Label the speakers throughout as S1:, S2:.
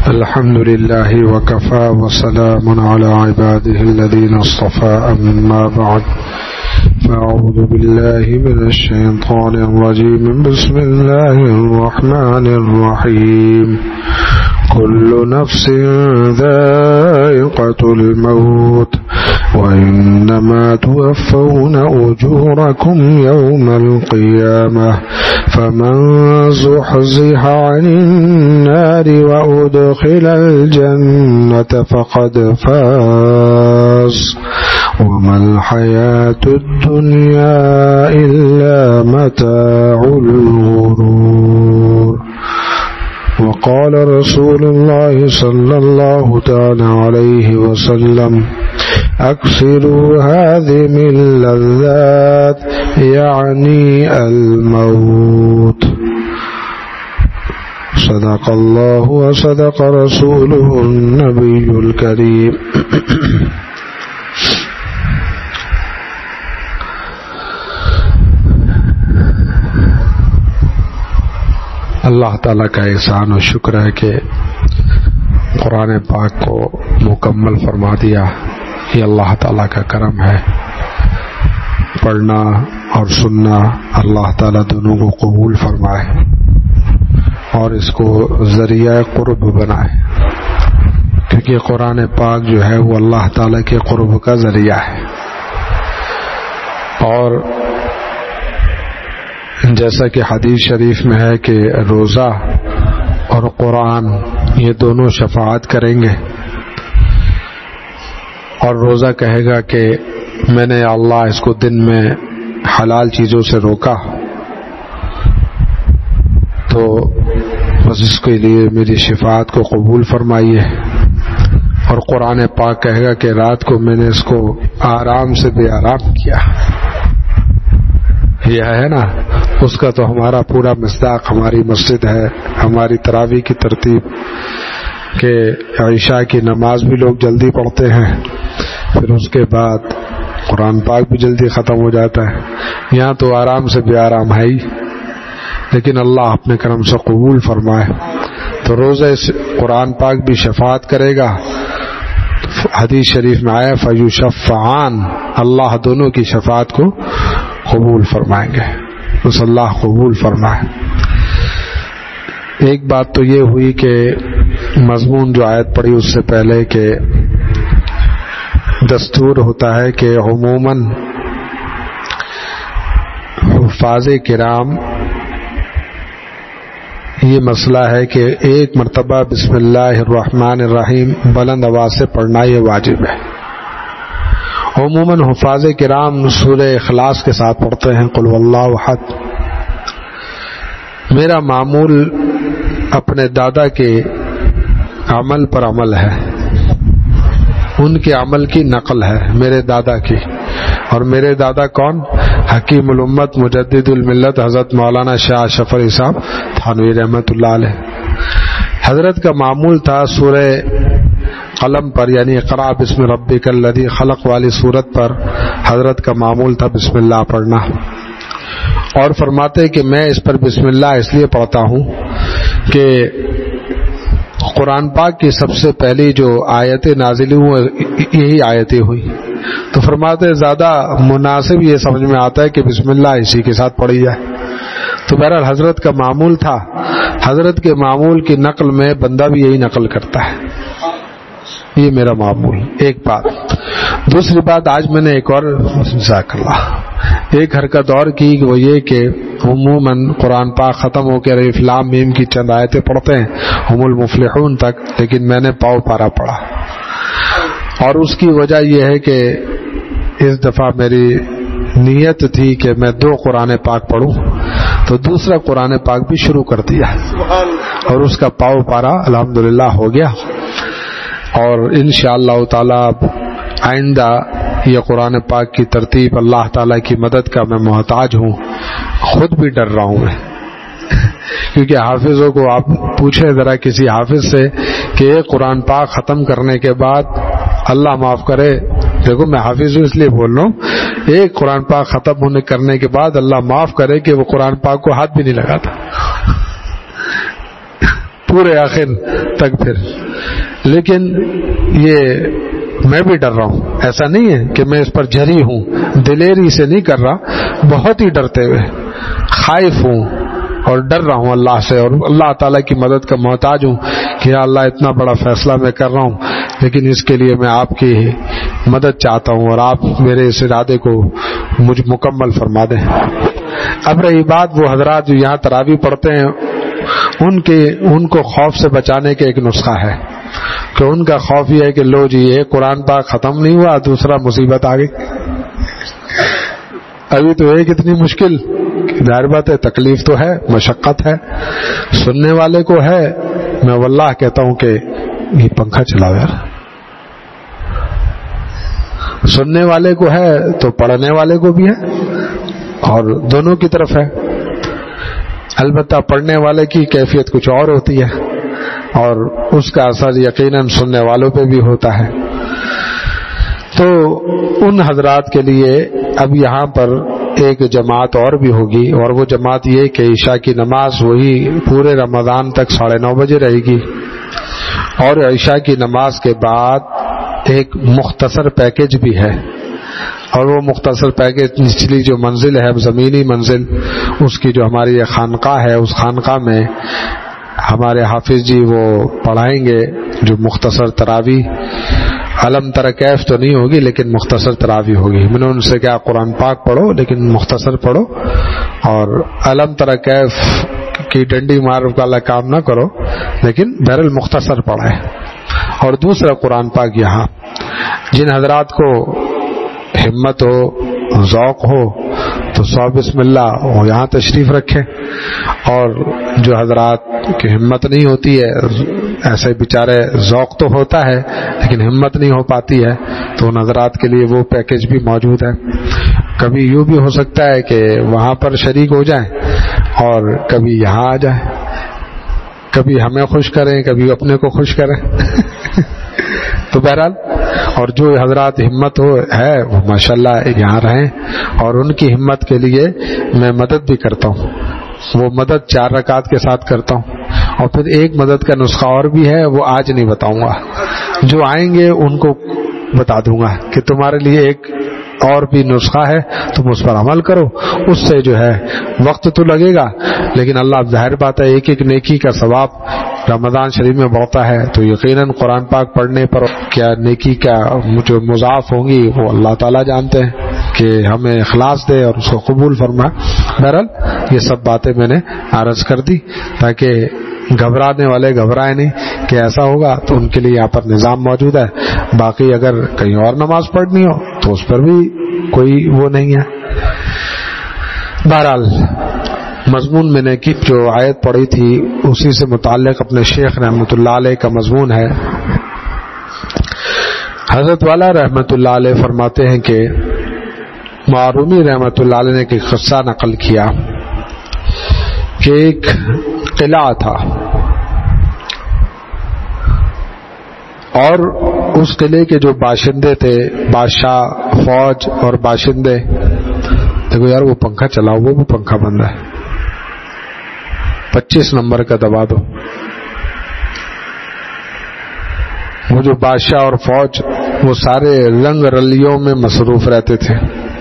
S1: الحمد لله وكفى وسلام على عباده الذين اصطفى أما بعد فأعوذ بالله من الشيطان الرجيم بسم الله الرحمن الرحيم كل نفس ذائقة الموت وإنما توفون أجوركم يوم القيامة فمن زحزح عن النار وأدخل الجنة فقد فاز وما الحياة الدنيا إلا متاع الغرور. وقال رسول الله صلى الله تعالى عليه وسلم اکثروا هذه اللذات یعنی الموت. صدق اللہ وصدق رسوله النبی الکریم. اللہ تعالیٰ کا احسان و شکر ہے کہ قرآن پاک کو مکمل فرما دیا. یہ اللہ تعالیٰ کا کرم ہے. پڑھنا اور سننا اللہ تعالیٰ دونوں کو قبول فرمائے اور اس کو ذریعہ قرب بنائے، کیونکہ قرآن پاک جو ہے وہ اللہ تعالیٰ کے قرب کا ذریعہ ہے. اور جیسا کہ حدیث شریف میں ہے کہ روزہ اور قرآن یہ دونوں شفاعت کریں گے، اور روزہ کہے گا کہ میں نے اللہ اس کو دن میں حلال چیزوں سے روکا تو بس اس کے لیے میری شفاعت کو قبول فرمائیے. اور قرآن پاک کہے گا کہ رات کو میں نے اس کو آرام سے بے آرام کیا. یہ ہے نا، اس کا تو ہمارا پورا مصداق ہماری مسجد ہے، ہماری تراویح کی ترتیب کہ عشاء کی نماز بھی لوگ جلدی پڑھتے ہیں، پھر اس کے بعد قرآن پاک بھی جلدی ختم ہو جاتا ہے. یہاں تو آرام سے بے آرام ہے ہی، لیکن اللہ اپنے کرم سے قبول فرمائے. تو روزہ قرآن پاک بھی شفاعت کرے گا. حدیث شریف میں آیا فیشفعان، اللہ دونوں کی شفاعت کو قبول فرمائیں گے. بس اللہ قبول فرمائے. ایک بات تو یہ ہوئی کہ مضمون جو آیت پڑھی اس سے پہلے کہ دستور ہوتا ہے کہ عموماً حفاظ کرام یہ مسئلہ ہے کہ ایک مرتبہ بسم اللہ الرحمن الرحیم بلند آواز سے پڑھنا یہ واجب ہے. عموماً حفاظ کرام سورہ اخلاص کے ساتھ پڑھتے ہیں قل واللہ احد. میرا معمول اپنے دادا کے عمل پر عمل ہے، ان کے عمل کی نقل ہے میرے دادا کی. اور میرے دادا کون؟ حکیم الامت مجدد الملت حضرت مولانا شاہ اشرف علی صاحب تھانوی رحمۃ اللہ علیہ. حضرت کا معمول تھا سورہ قلم پر، یعنی اقرأ بسم ربک الذی خلق والی صورت پر حضرت کا معمول تھا بسم اللہ پڑھنا. اور فرماتے کہ میں اس پر بسم اللہ اس لیے پڑھتا ہوں کہ قرآن پاک کی سب سے پہلی جو آیتیں نازل ہوئی یہی آیتیں ہوئی. تو فرماتے زیادہ مناسب یہ سمجھ میں آتا ہے کہ بسم اللہ اسی کے ساتھ پڑھی جائے. تو بہرحال حضرت کا معمول تھا. حضرت کے معمول کی نقل میں بندہ بھی یہی نقل کرتا ہے. یہ میرا معمول. ایک بات. دوسری بات، آج میں نے ایک اور جزاک اللہ ایک حرکت اور کی، وہ یہ کہ عموماً قرآن پاک ختم ہو کے الف لام میم کی چند آیتیں پڑھتے ہیں ہم المفلحون تک، لیکن میں نے پاؤ پارا پڑھا. اور اس کی وجہ یہ ہے کہ اس دفعہ میری نیت تھی کہ میں 2 قرآن پاک پڑھوں، تو دوسرا قرآن پاک بھی شروع کر دیا اور اس کا پاؤ پارا الحمدللہ ہو گیا. اور انشاءاللہ تعالی آئندہ یہ قرآن پاک کی ترتیب اللہ تعالیٰ کی مدد کا میں محتاج ہوں. خود بھی ڈر رہا ہوں میں، کیونکہ حافظوں کو آپ پوچھیں ذرا کسی حافظ سے کہ ایک قرآن پاک ختم کرنے کے بعد اللہ معاف کرے، دیکھو میں حافظ ہوں اس لیے بول رہا ہوں، ایک قرآن پاک ختم ہونے کرنے کے بعد اللہ معاف کرے کہ وہ قرآن پاک کو ہاتھ بھی نہیں لگاتا. پورے آخر تک پھر. لیکن یہ میں بھی ڈر رہا ہوں. ایسا نہیں ہے کہ میں اس پر جری ہوں, دلیری سے نہیں کر رہا, بہت ہی ڈرتے ہوئے خائف ہوں اور ڈر رہا ہوں اللہ سے, اور اللہ تعالیٰ کی مدد کا محتاج ہوں کہ یا اللہ اتنا بڑا فیصلہ میں کر رہا ہوں, لیکن اس کے لیے میں آپ کی مدد چاہتا ہوں اور آپ میرے اس ارادے کو مجھ مکمل فرما دیں. اب رہی بات وہ حضرات جو یہاں تراویح پڑھتے ہیں, ان کو خوف سے بچانے کا ایک نسخہ ہے کہ ان کا خوف یہ ہے کہ لو جی یہ قرآن پاک ختم نہیں ہوا, دوسرا مصیبت آ گئی. ابھی تو ہے کتنی مشکل, ظاہر بات ہے تکلیف تو ہے, مشقت ہے, سننے والے کو ہے. میں واللہ کہتا ہوں کہ یہ پنکھا چلاؤ یار, سننے والے کو ہے تو پڑھنے والے کو بھی ہے, اور دونوں کی طرف ہے. البتہ پڑھنے والے کی کیفیت کچھ اور ہوتی ہے اور اس کا اثر یقیناً سننے والوں پہ بھی ہوتا ہے. تو ان حضرات کے لیے اب یہاں پر ایک جماعت اور بھی ہوگی, اور وہ جماعت یہ کہ عشاء کی نماز وہی پورے رمضان تک 9:30 بجے رہے گی, اور عشاء کی نماز کے بعد ایک مختصر پیکج بھی ہے, اور وہ مختصر پیکج نچلی جو منزل ہے, زمینی منزل, اس کی جو ہماری خانقاہ ہے, اس خانقاہ میں ہمارے حافظ جی وہ پڑھائیں گے جو مختصر تراویح. علم تر کیف تو نہیں ہوگی لیکن مختصر تراویح ہوگی. میں نے ان سے کہا قرآن پاک پڑھو لیکن مختصر پڑھو, اور علم تر کیف کی ڈنڈی مار والا کام نہ کرو, لیکن بہرحال مختصر پڑھائے. اور دوسرا قرآن پاک یہاں جن حضرات کو ہمت ہو, ذوق ہو تو 100 بسم اللہ وہ یہاں تشریف رکھیں, اور جو حضرات کی ہمت نہیں ہوتی ہے, ایسے بیچارے ذوق تو ہوتا ہے لیکن ہمت نہیں ہو پاتی ہے, تو ان حضرات کے لیے وہ پیکج بھی موجود ہے. کبھی یوں بھی ہو سکتا ہے کہ وہاں پر شریک ہو جائیں اور کبھی یہاں آ جائیں, کبھی ہمیں خوش کریں کبھی اپنے کو خوش کریں. تو بہرحال اور جو حضرات ہمت ہے وہ ماشاءاللہ یہاں رہیں, اور ان کی ہمت کے لیے میں مدد بھی کرتا ہوں. وہ مدد 4 رکعات کے ساتھ کرتا ہوں, اور پھر ایک مدد کا نسخہ اور بھی ہے, وہ آج نہیں بتاؤں گا, جو آئیں گے ان کو بتا دوں گا کہ تمہارے لیے ایک اور بھی نسخہ ہے, تم اس پر عمل کرو. اس سے جو ہے وقت تو لگے گا, لیکن اللہ ظاہر بات ہے ایک ایک نیکی کا ثواب رمضان شریف میں بڑھتا ہے, تو یقیناً قرآن پاک پڑھنے پر کیا نیکی کا جو مضاعف ہوں گی وہ اللہ تعالیٰ جانتے ہیں, کہ ہمیں اخلاص دے اور اس کو قبول فرمائے. بہرحال یہ سب باتیں میں نے عرض کر دی تاکہ گھبرانے والے گھبرائے نہیں کہ ایسا ہوگا, تو ان کے لیے یہاں پر نظام موجود ہے. باقی اگر کہیں اور نماز پڑھنی ہو تو اس پر بھی کوئی وہ نہیں ہے. بہرحال مضمون میں نے کی جو آیت پڑھی تھی اسی سے متعلق اپنے شیخ رحمۃ اللہ علیہ کا مضمون ہے. حضرت والا رحمۃ اللہ علیہ فرماتے ہیں کہ معرومی رحمۃ اللہ علیہ نے ایک قصہ نقل کیا کہ ایک قلعہ تھا, اور اس قلعے کے جو باشندے تھے, بادشاہ, فوج اور باشندے, دیکھو یار وہ پنکھا چلاؤ, وہ پنکھا بند ہے, 25 نمبر کا دبا دو. وہ جو بادشاہ اور فوج وہ سارے رنگ رلیوں میں مصروف رہتے تھے,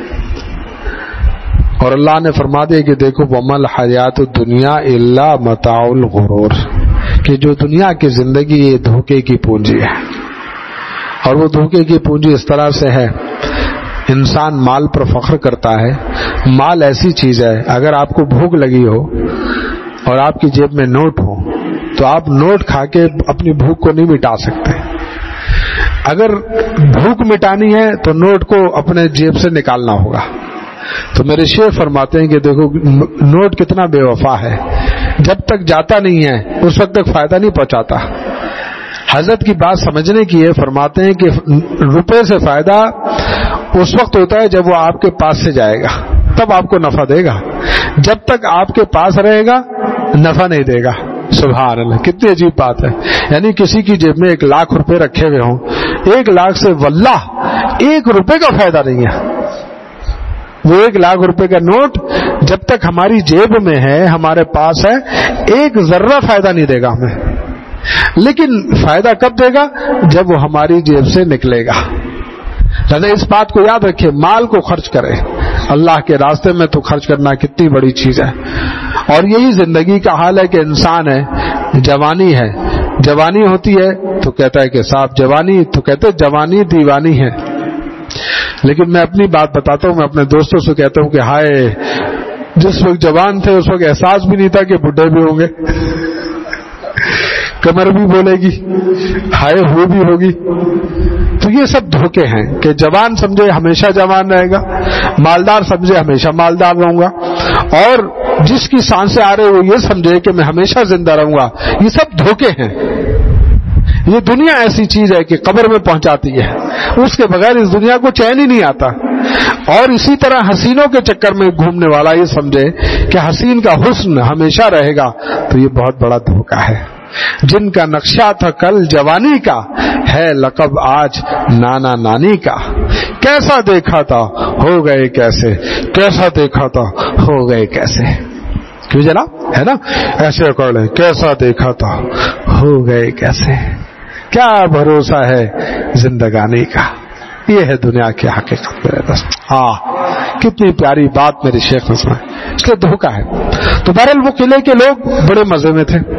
S1: اور اللہ نے فرما دیا کہ دیکھو ومل حیات الدنیا الا متاع الغرور, کہ جو دنیا کی زندگی یہ دھوکے کی پونجی ہے. اور وہ دھوکے کی پونجی اس طرح سے ہے, انسان مال پر فخر کرتا ہے. مال ایسی چیز ہے اگر آپ کو بھوک لگی ہو اور آپ کی جیب میں نوٹ ہو تو آپ نوٹ کھا کے اپنی بھوک کو نہیں مٹا سکتے. اگر بھوک مٹانی ہے تو نوٹ کو اپنے جیب سے نکالنا ہوگا. تو میرے شیخ فرماتے ہیں کہ دیکھو نوٹ کتنا بے وفا ہے, جب تک جاتا نہیں ہے اس وقت تک فائدہ نہیں پہنچاتا. حضرت کی بات سمجھنے کی ہے, فرماتے ہیں کہ روپے سے فائدہ اس وقت ہوتا ہے جب وہ آپ کے پاس سے جائے گا, تب آپ کو نفع دے گا. جب تک آپ کے پاس رہے گا نفع نہیں دے گا. سبحان اللہ, کتنی عجیب بات ہے. یعنی کسی کی جیب میں 1,00,000 روپے رکھے ہوئے ہوں, 1,00,000 سے واللہ 1 روپے کا فائدہ نہیں ہے. وہ 1,00,000 روپے کا نوٹ جب تک ہماری جیب میں ہے, ہمارے پاس ہے, 1 ذرہ فائدہ نہیں دے گا ہمیں. لیکن فائدہ کب دے گا؟ جب وہ ہماری جیب سے نکلے گا. لہذا اس بات کو یاد رکھے، مال کو خرچ کرے اللہ کے راستے میں، تو خرچ کرنا کتنی بڑی چیز ہے. اور یہی زندگی کا حال ہے کہ انسان ہے، جوانی ہے، جوانی ہوتی ہے تو کہتا ہے کہ صاحب جوانی، تو کہتے جوانی دیوانی ہے. لیکن میں اپنی بات بتاتا ہوں، میں اپنے دوستوں سے کہتا ہوں کہ ہائے، جس وقت جوان تھے اس وقت احساس بھی نہیں تھا کہ بڈھے بھی ہوں گے، کمر بھی بولے گی، ہائے ہو بھی ہوگی. تو یہ سب دھوکے ہیں کہ جوان سمجھے ہمیشہ جوان رہے گا، مالدار سمجھے ہمیشہ مالدار رہوں گا، اور جس کی سانسیں آ رہے وہ یہ سمجھے کہ میں ہمیشہ زندہ رہوں گا. یہ سب دھوکے ہیں. یہ دنیا ایسی چیز ہے کہ قبر میں پہنچاتی ہے، اس کے بغیر اس دنیا کو چین ہی نہیں آتا. اور اسی طرح حسینوں کے چکر میں گھومنے والا یہ سمجھے کہ حسین کا حسن ہمیشہ رہے گا، تو یہ بہت بڑا دھوکہ ہے. جن کا نقشہ تھا کل جوانی کا، ہے لقب آج نانا نانی کا. کیسا دیکھا تھا ہو گئے کیسے، کیسا دیکھا تھا ہو گئے کیسے. کیوں جناب، ہے نا ایسے کر لیں، کیسا دیکھا تھا ہو گئے کیسے. کیا بھروسہ ہے زندگانی کا. یہ ہے دنیا کی حقیقت میرے دوست. کتنی پیاری بات میرے شیخ نے سنائی. اس لیے دھوکہ ہے. تو بہرحال وہ قلعے کے لوگ بڑے مزے میں تھے.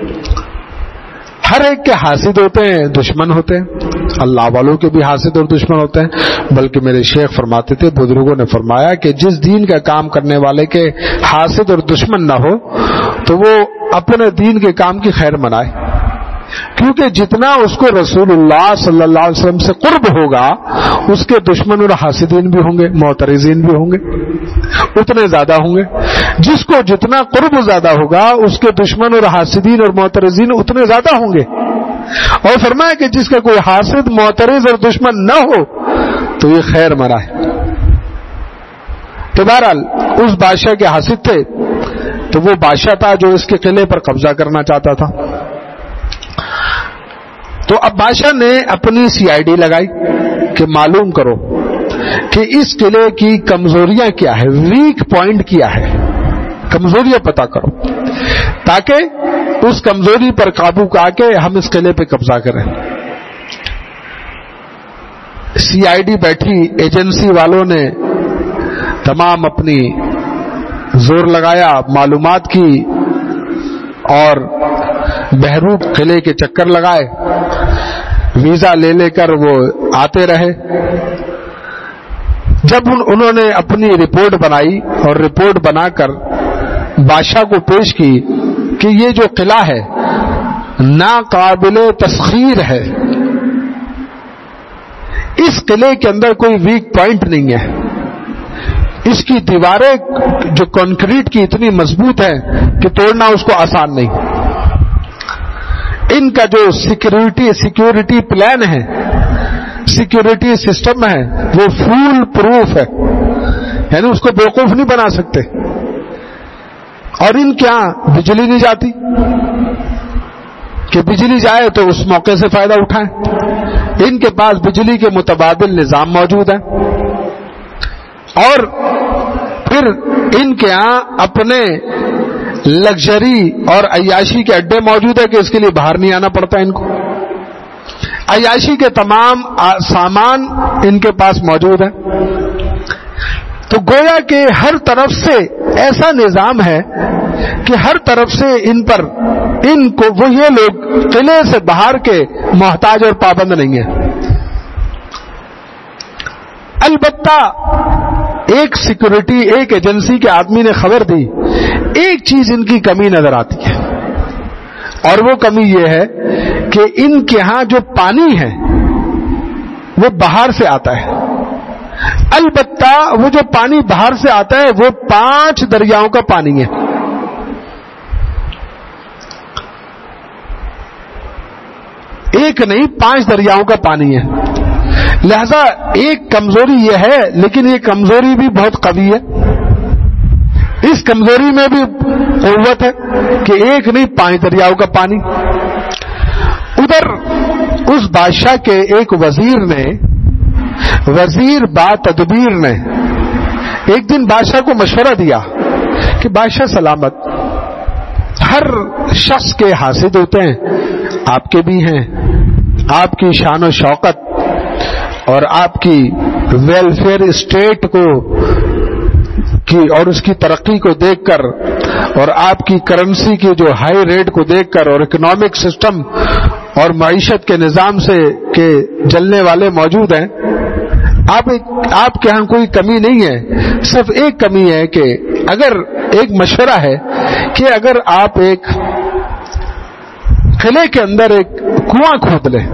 S1: ہر ایک کے حاسد ہوتے ہیں، دشمن ہوتے ہیں. اللہ والوں کے بھی حاسد اور دشمن ہوتے ہیں. بلکہ میرے شیخ فرماتے تھے، بزرگوں نے فرمایا کہ جس دین کا کام کرنے والے کے حاسد اور دشمن نہ ہو تو وہ اپنے دین کے کام کی خیر منائے. کیونکہ جتنا اس کو رسول اللہ صلی اللہ علیہ وسلم سے قرب ہوگا، اس کے دشمن اور حاسدین بھی ہوں گے، معترضین بھی ہوں گے، اتنے زیادہ ہوں گے. جس کو جتنا قرب زیادہ ہوگا، اس کے دشمن اور حاسدین اور معترضین اتنے زیادہ ہوں گے. اور فرمایا کہ جس کا کوئی حاسد، معترض اور دشمن نہ ہو تو یہ خیر منائے. تو بہرحال اس بادشاہ کے حاسد تھے، تو وہ بادشاہ تھا جو اس کے قلعے پر قبضہ کرنا چاہتا تھا. تو اب بادشاہ نے اپنی CID لگائی کہ معلوم کرو کہ اس قلعے کی کمزوریاں کیا ہے، ویک پوائنٹ کیا ہے، کمزوریاں پتہ کرو، تاکہ اس کمزوری پر قابو پا کے ہم اس قلعے پہ قبضہ کریں. CID بیٹھی، ایجنسی والوں نے تمام اپنی زور لگایا، معلومات کی، اور بہروپ قلعے کے چکر لگائے. ویزا لے لے کر وہ آتے رہے. جب انہوں نے اپنی رپورٹ بنائی اور رپورٹ بنا کر بادشاہ کو پیش کی کہ یہ جو قلعہ ہے ناقابل تسخیر ہے، اس قلعے کے اندر کوئی ویک پوائنٹ نہیں ہے، اس کی دیواریں جو کنکریٹ کی اتنی مضبوط ہیں کہ توڑنا اس کو آسان نہیں، ان کا جو سیکیورٹی پلان ہے، سیکیورٹی سسٹم ہے، وہ فول پروف ہے، یعنی اس کو بیوقوف نہیں بنا سکتے. اور ان کے یہاں بجلی نہیں جاتی کہ بجلی جائے تو اس موقع سے فائدہ اٹھائیں. ان کے پاس بجلی کے متبادل نظام موجود ہے، اور پھر ان کے یہاں اپنے لگژری اور عیاشی کے اڈے موجود ہے کہ اس کے لیے باہر نہیں آنا پڑتا ان کو. عیاشی کے تمام سامان ان کے پاس موجود ہے. تو گویا کہ ہر طرف سے ایسا نظام ہے کہ ہر طرف سے ان کو وہ یہ لوگ قلعے سے باہر کے محتاج اور پابند نہیں ہیں. البتہ ایک سیکورٹی، ایک ایجنسی کے آدمی نے خبر دی، ایک چیز ان کی کمی نظر آتی ہے، اور وہ کمی یہ ہے کہ ان کے ہاں جو پانی ہے وہ باہر سے آتا ہے. البتہ وہ جو پانی باہر سے آتا ہے وہ 5 دریاؤں کا پانی ہے. ایک نہیں، 5 دریاؤں کا پانی ہے. لہذا ایک کمزوری یہ ہے، لیکن یہ کمزوری بھی بہت قوی ہے. اس کمزوری میں بھی قوت ہے کہ ایک نہیں 5 دریاؤں کا پانی. ادھر اس بادشاہ کے ایک وزیر با تدبیر نے ایک دن بادشاہ کو مشورہ دیا کہ بادشاہ سلامت، ہر شخص کے حاسد ہوتے ہیں، آپ کے بھی ہیں. آپ کی شان و شوکت اور آپ کی ویلفیئر اسٹیٹ کو اور اس کی ترقی کو دیکھ کر اور آپ کی کرنسی کی جو ہائی ریٹ کو دیکھ کر اور اکنامک سسٹم اور معیشت کے نظام سے کے جلنے والے موجود ہیں. آپ کے ہاں کوئی کمی نہیں ہے. صرف ایک کمی ہے کہ اگر ایک مشورہ ہے کہ اگر آپ ایک قلعے کے اندر ایک کنواں کھود لیں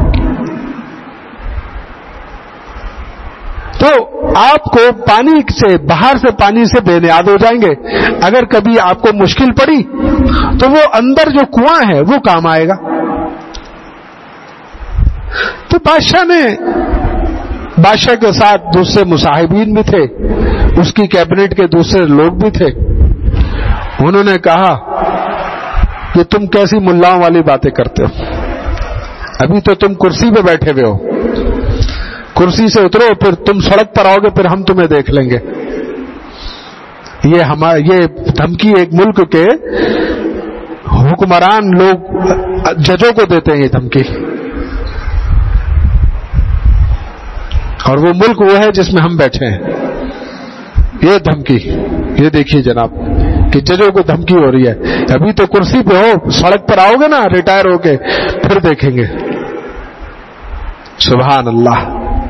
S1: تو آپ کو پانی سے باہر سے پانی سے بے نیاز ہو جائیں گے. اگر کبھی آپ کو مشکل پڑی تو وہ اندر جو کنواں ہے وہ کام آئے گا. تو بادشاہ کے ساتھ دوسرے مصاحبین بھی تھے, اس کی کیبنٹ کے دوسرے لوگ بھی تھے. انہوں نے کہا کہ تم کیسی ملاؤں والی باتیں کرتے ہو, ابھی تو تم کرسی پہ بیٹھے ہوئے ہو, کرسی سے اترو پھر تم سڑک پر آؤ گے پھر ہم تمہیں دیکھ لیں گے. یہ دھمکی ایک ملک کے حکمران لوگ ججوں کو دیتے ہیں یہ دھمکی, اور وہ ملک وہ ہے جس میں ہم بیٹھے ہیں. یہ دھمکی, یہ دیکھیے جناب کہ ججوں کو دھمکی ہو رہی ہے. ابھی تو کرسی پہ ہو, سڑک پر آؤ گے نا ریٹائر ہو کے پھر دیکھیں گے. سبحان اللہ.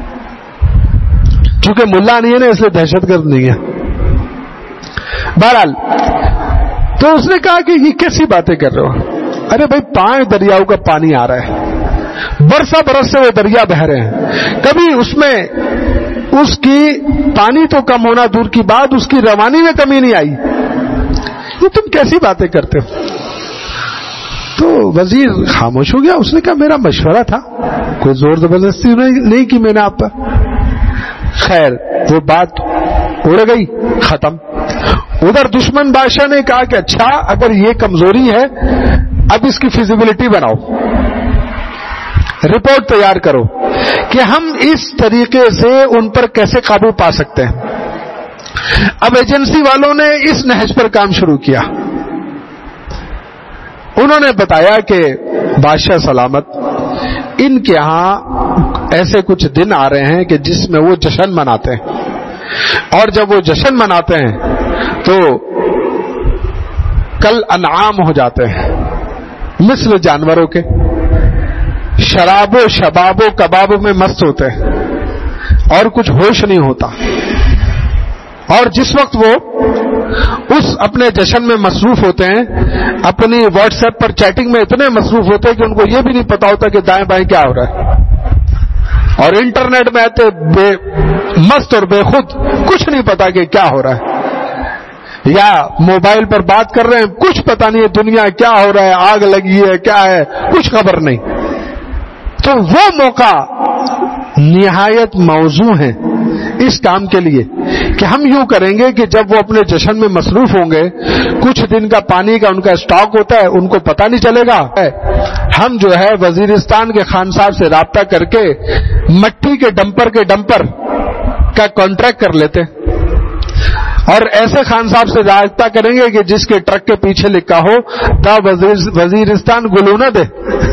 S1: چونکہ ملا نہیں ہے نا اس لیے دہشت گرد نہیں ہے. بہرحال تو اس نے کہا کہ یہ کیسی باتیں کر رہے ہو؟ ارے بھائی 5 دریاؤں کا پانی آ رہا ہے, برسا برس سے وہ دریا بہ رہے ہیں, کبھی اس میں اس کی پانی تو کم ہونا دور کی بات اس کی روانی میں کمی نہیں آئی. یہ تم کیسی باتیں کرتے ہو؟ تو وزیر خاموش ہو گیا. اس نے کہا میرا مشورہ تھا, کوئی زور زبردستی نہیں کی میں نے آپ پر. خیر وہ بات اڑ گئی, ختم. ادھر دشمن بادشاہ نے کہا کہ اچھا اگر یہ کمزوری ہے اب اس کی فیزیبلٹی بناؤ, رپورٹ تیار کرو کہ ہم اس طریقے سے ان پر کیسے قابو پا سکتے ہیں. اب ایجنسی والوں نے اس نہج پر کام شروع کیا. انہوں نے بتایا کہ بادشاہ سلامت ان کے ہاں ایسے کچھ دن آ رہے ہیں کہ جس میں وہ جشن مناتے ہیں, اور جب وہ جشن مناتے ہیں تو کل انعام ہو جاتے ہیں مثل جانوروں کے, شراب و شباب و کباب میں مست ہوتے ہیں اور کچھ ہوش نہیں ہوتا. اور جس وقت وہ اس اپنے جشن میں مصروف ہوتے ہیں اپنی واٹس ایپ پر چیٹنگ میں اتنے مصروف ہوتے ہیں کہ ان کو یہ بھی نہیں پتا ہوتا کہ دائیں بائیں کیا ہو رہا ہے, اور انٹرنیٹ میں آتے بے مست اور بے خود, کچھ نہیں پتا کہ کیا ہو رہا ہے, یا موبائل پر بات کر رہے ہیں کچھ پتا نہیں ہے دنیا کیا ہو رہا ہے, آگ لگی ہے کیا ہے کچھ خبر نہیں. تو وہ موقع نہایت موزوں ہے اس کام کے لیے کہ ہم یوں کریں گے کہ جب وہ اپنے جشن میں مصروف ہوں گے, کچھ دن کا پانی کا ان کا اسٹاک ہوتا ہے, ان کو پتہ نہیں چلے گا. ہم جو ہے وزیرستان کے خان صاحب سے رابطہ کر کے مٹی کے ڈمپر کا کانٹریکٹ کر لیتے, اور ایسے خان صاحب سے رابطہ کریں گے کہ جس کے ٹرک کے پیچھے لکھا ہو تا وزیرستان گلونا دے,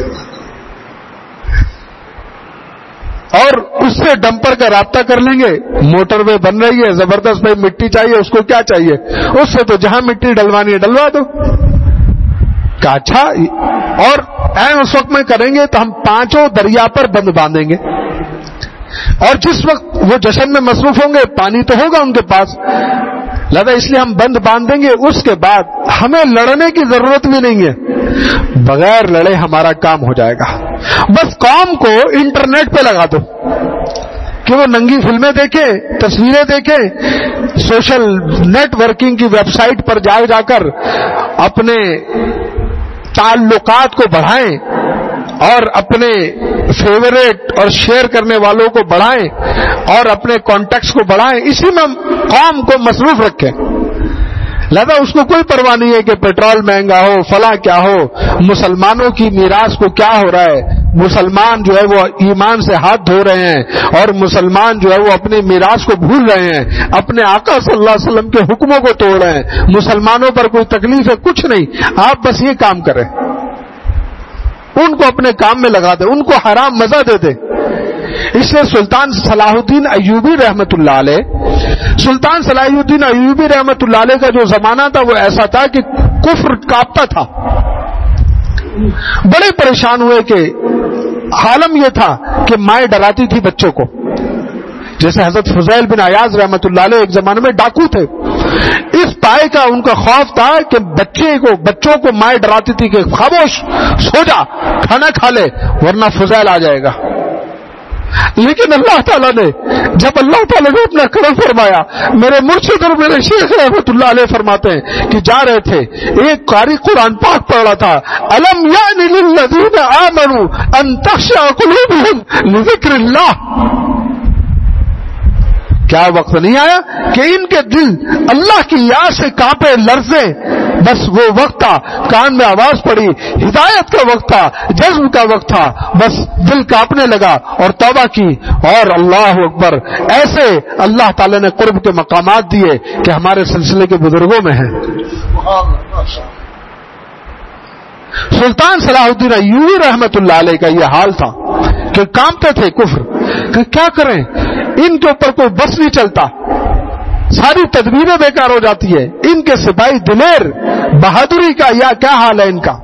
S1: اور اس سے ڈمپر کا رابطہ کر لیں گے. موٹر وے بن رہی ہے زبردست, بھائی مٹی چاہیے, اس کو کیا چاہیے, اس سے تو جہاں مٹی ڈلوانی ہے ڈلوا دو. کہا اچھا, اور اس وقت میں کریں گے تو ہم 5 دریا پر بند باندھیں گے, اور جس وقت وہ جشن میں مصروف ہوں گے پانی تو ہوگا ان کے پاس, لہذا اس لیے ہم بند باندھ دیں گے. اس کے بعد ہمیں لڑنے کی ضرورت بھی نہیں ہے, بغیر لڑے ہمارا کام ہو جائے گا. بس قوم کو انٹرنیٹ پہ لگا دو کہ وہ ننگی فلمیں دیکھیں, تصویریں دیکھیں, سوشل نیٹ ورکنگ کی ویب سائٹ پر جا کر اپنے تعلقات کو بڑھائیں اور اپنے فیوریٹ اور شیئر کرنے والوں کو بڑھائیں اور اپنے کانٹیکٹس کو بڑھائیں. اسی میں قوم کو مصروف رکھیں. لہذا اس کو کوئی پرواہ نہیں ہے کہ پیٹرول مہنگا ہو, فلاں کیا ہو, مسلمانوں کی میراث کو کیا ہو رہا ہے. مسلمان جو ہے وہ ایمان سے ہاتھ دھو رہے ہیں, اور مسلمان جو ہے وہ اپنی میراث کو بھول رہے ہیں, اپنے آقا صلی اللہ علیہ وسلم کے حکموں کو توڑ رہے ہیں. مسلمانوں پر کوئی تکلیف ہے کچھ نہیں, آپ بس یہ کام کریں. ان کو اپنے کام میں لگا دے، ان کو حرام مزہ دے دے. اس لیے سلطان صلاح الدین ایوبی رحمت اللہ علیہ، سلطان صلاح الدین ایوبی رحمت اللہ علیہ کا جو زمانہ تھا وہ ایسا تھا کہ کفر کانپتا تھا. بڑے پریشان ہوئے کہ عالم یہ تھا کہ مائیں ڈراتی تھی بچوں کو. جیسے حضرت فضیل بن عیاض رحمت اللہ علیہ ایک زمانے میں ڈاکو تھے، اس پائے کا ان کا خوف تھا کہ بچوں کو مائیں ڈراتی تھی کہ خاموش سو جا، کھانا کھا لے ورنہ فضیل آ جائے گا. لیکن اللہ تعالیٰ نے اپنا کرم فرمایا. میرے مرشد اور میرے شیخ رحمت اللہ علیہ فرماتے ہیں کہ جا رہے تھے، ایک قاری قرآن پاک پڑھ رہا تھا، الم یعن للذین آمنوا ان تخشع قلوبهم لذکر اللہ. کیا وقت نہیں آیا کہ ان کے دل اللہ کی یاد سے کانپے لرزے؟ بس وہ وقت تھا، کان میں آواز پڑی، ہدایت کا وقت تھا، جذب کا وقت تھا، بس دل کانپنے لگا اور توبہ کی. اور اللہ اکبر، ایسے اللہ تعالی نے قرب کے مقامات دیے کہ ہمارے سلسلے کے بزرگوں میں ہیں. سلطان صلاح الدین ایوبی رحمت اللہ علیہ کا یہ حال تھا کہ کانپتے تھے کفر، کہ کیا کریں، ان کے اوپر کوئی بس نہیں چلتا، ساری تدبیریں بیکار ہو جاتی ہے. ان کے سپاہی دلیر بہادری کا یا کیا حال ہے ان کا.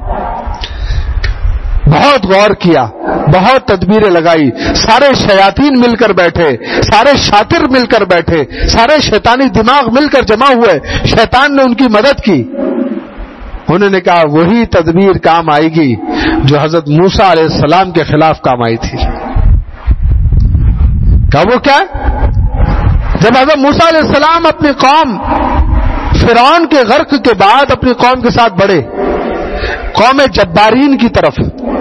S1: بہت غور کیا، بہت تدبیریں لگائی، سارے شیاطین مل کر بیٹھے، سارے شاطر مل کر بیٹھے، سارے شیطانی دماغ مل کر جمع ہوئے، شیطان نے ان کی مدد کی. انہوں نے کہا وہی تدبیر کام آئے گی جو حضرت موسیٰ علیہ السلام کے خلاف کام آئی تھی. کہا وہ کیا؟ جب حضرت موسیٰ علیہ السلام اپنی قوم فرعون کے غرق کے بعد اپنی قوم کے ساتھ بڑھے قوم جبارین کی طرف،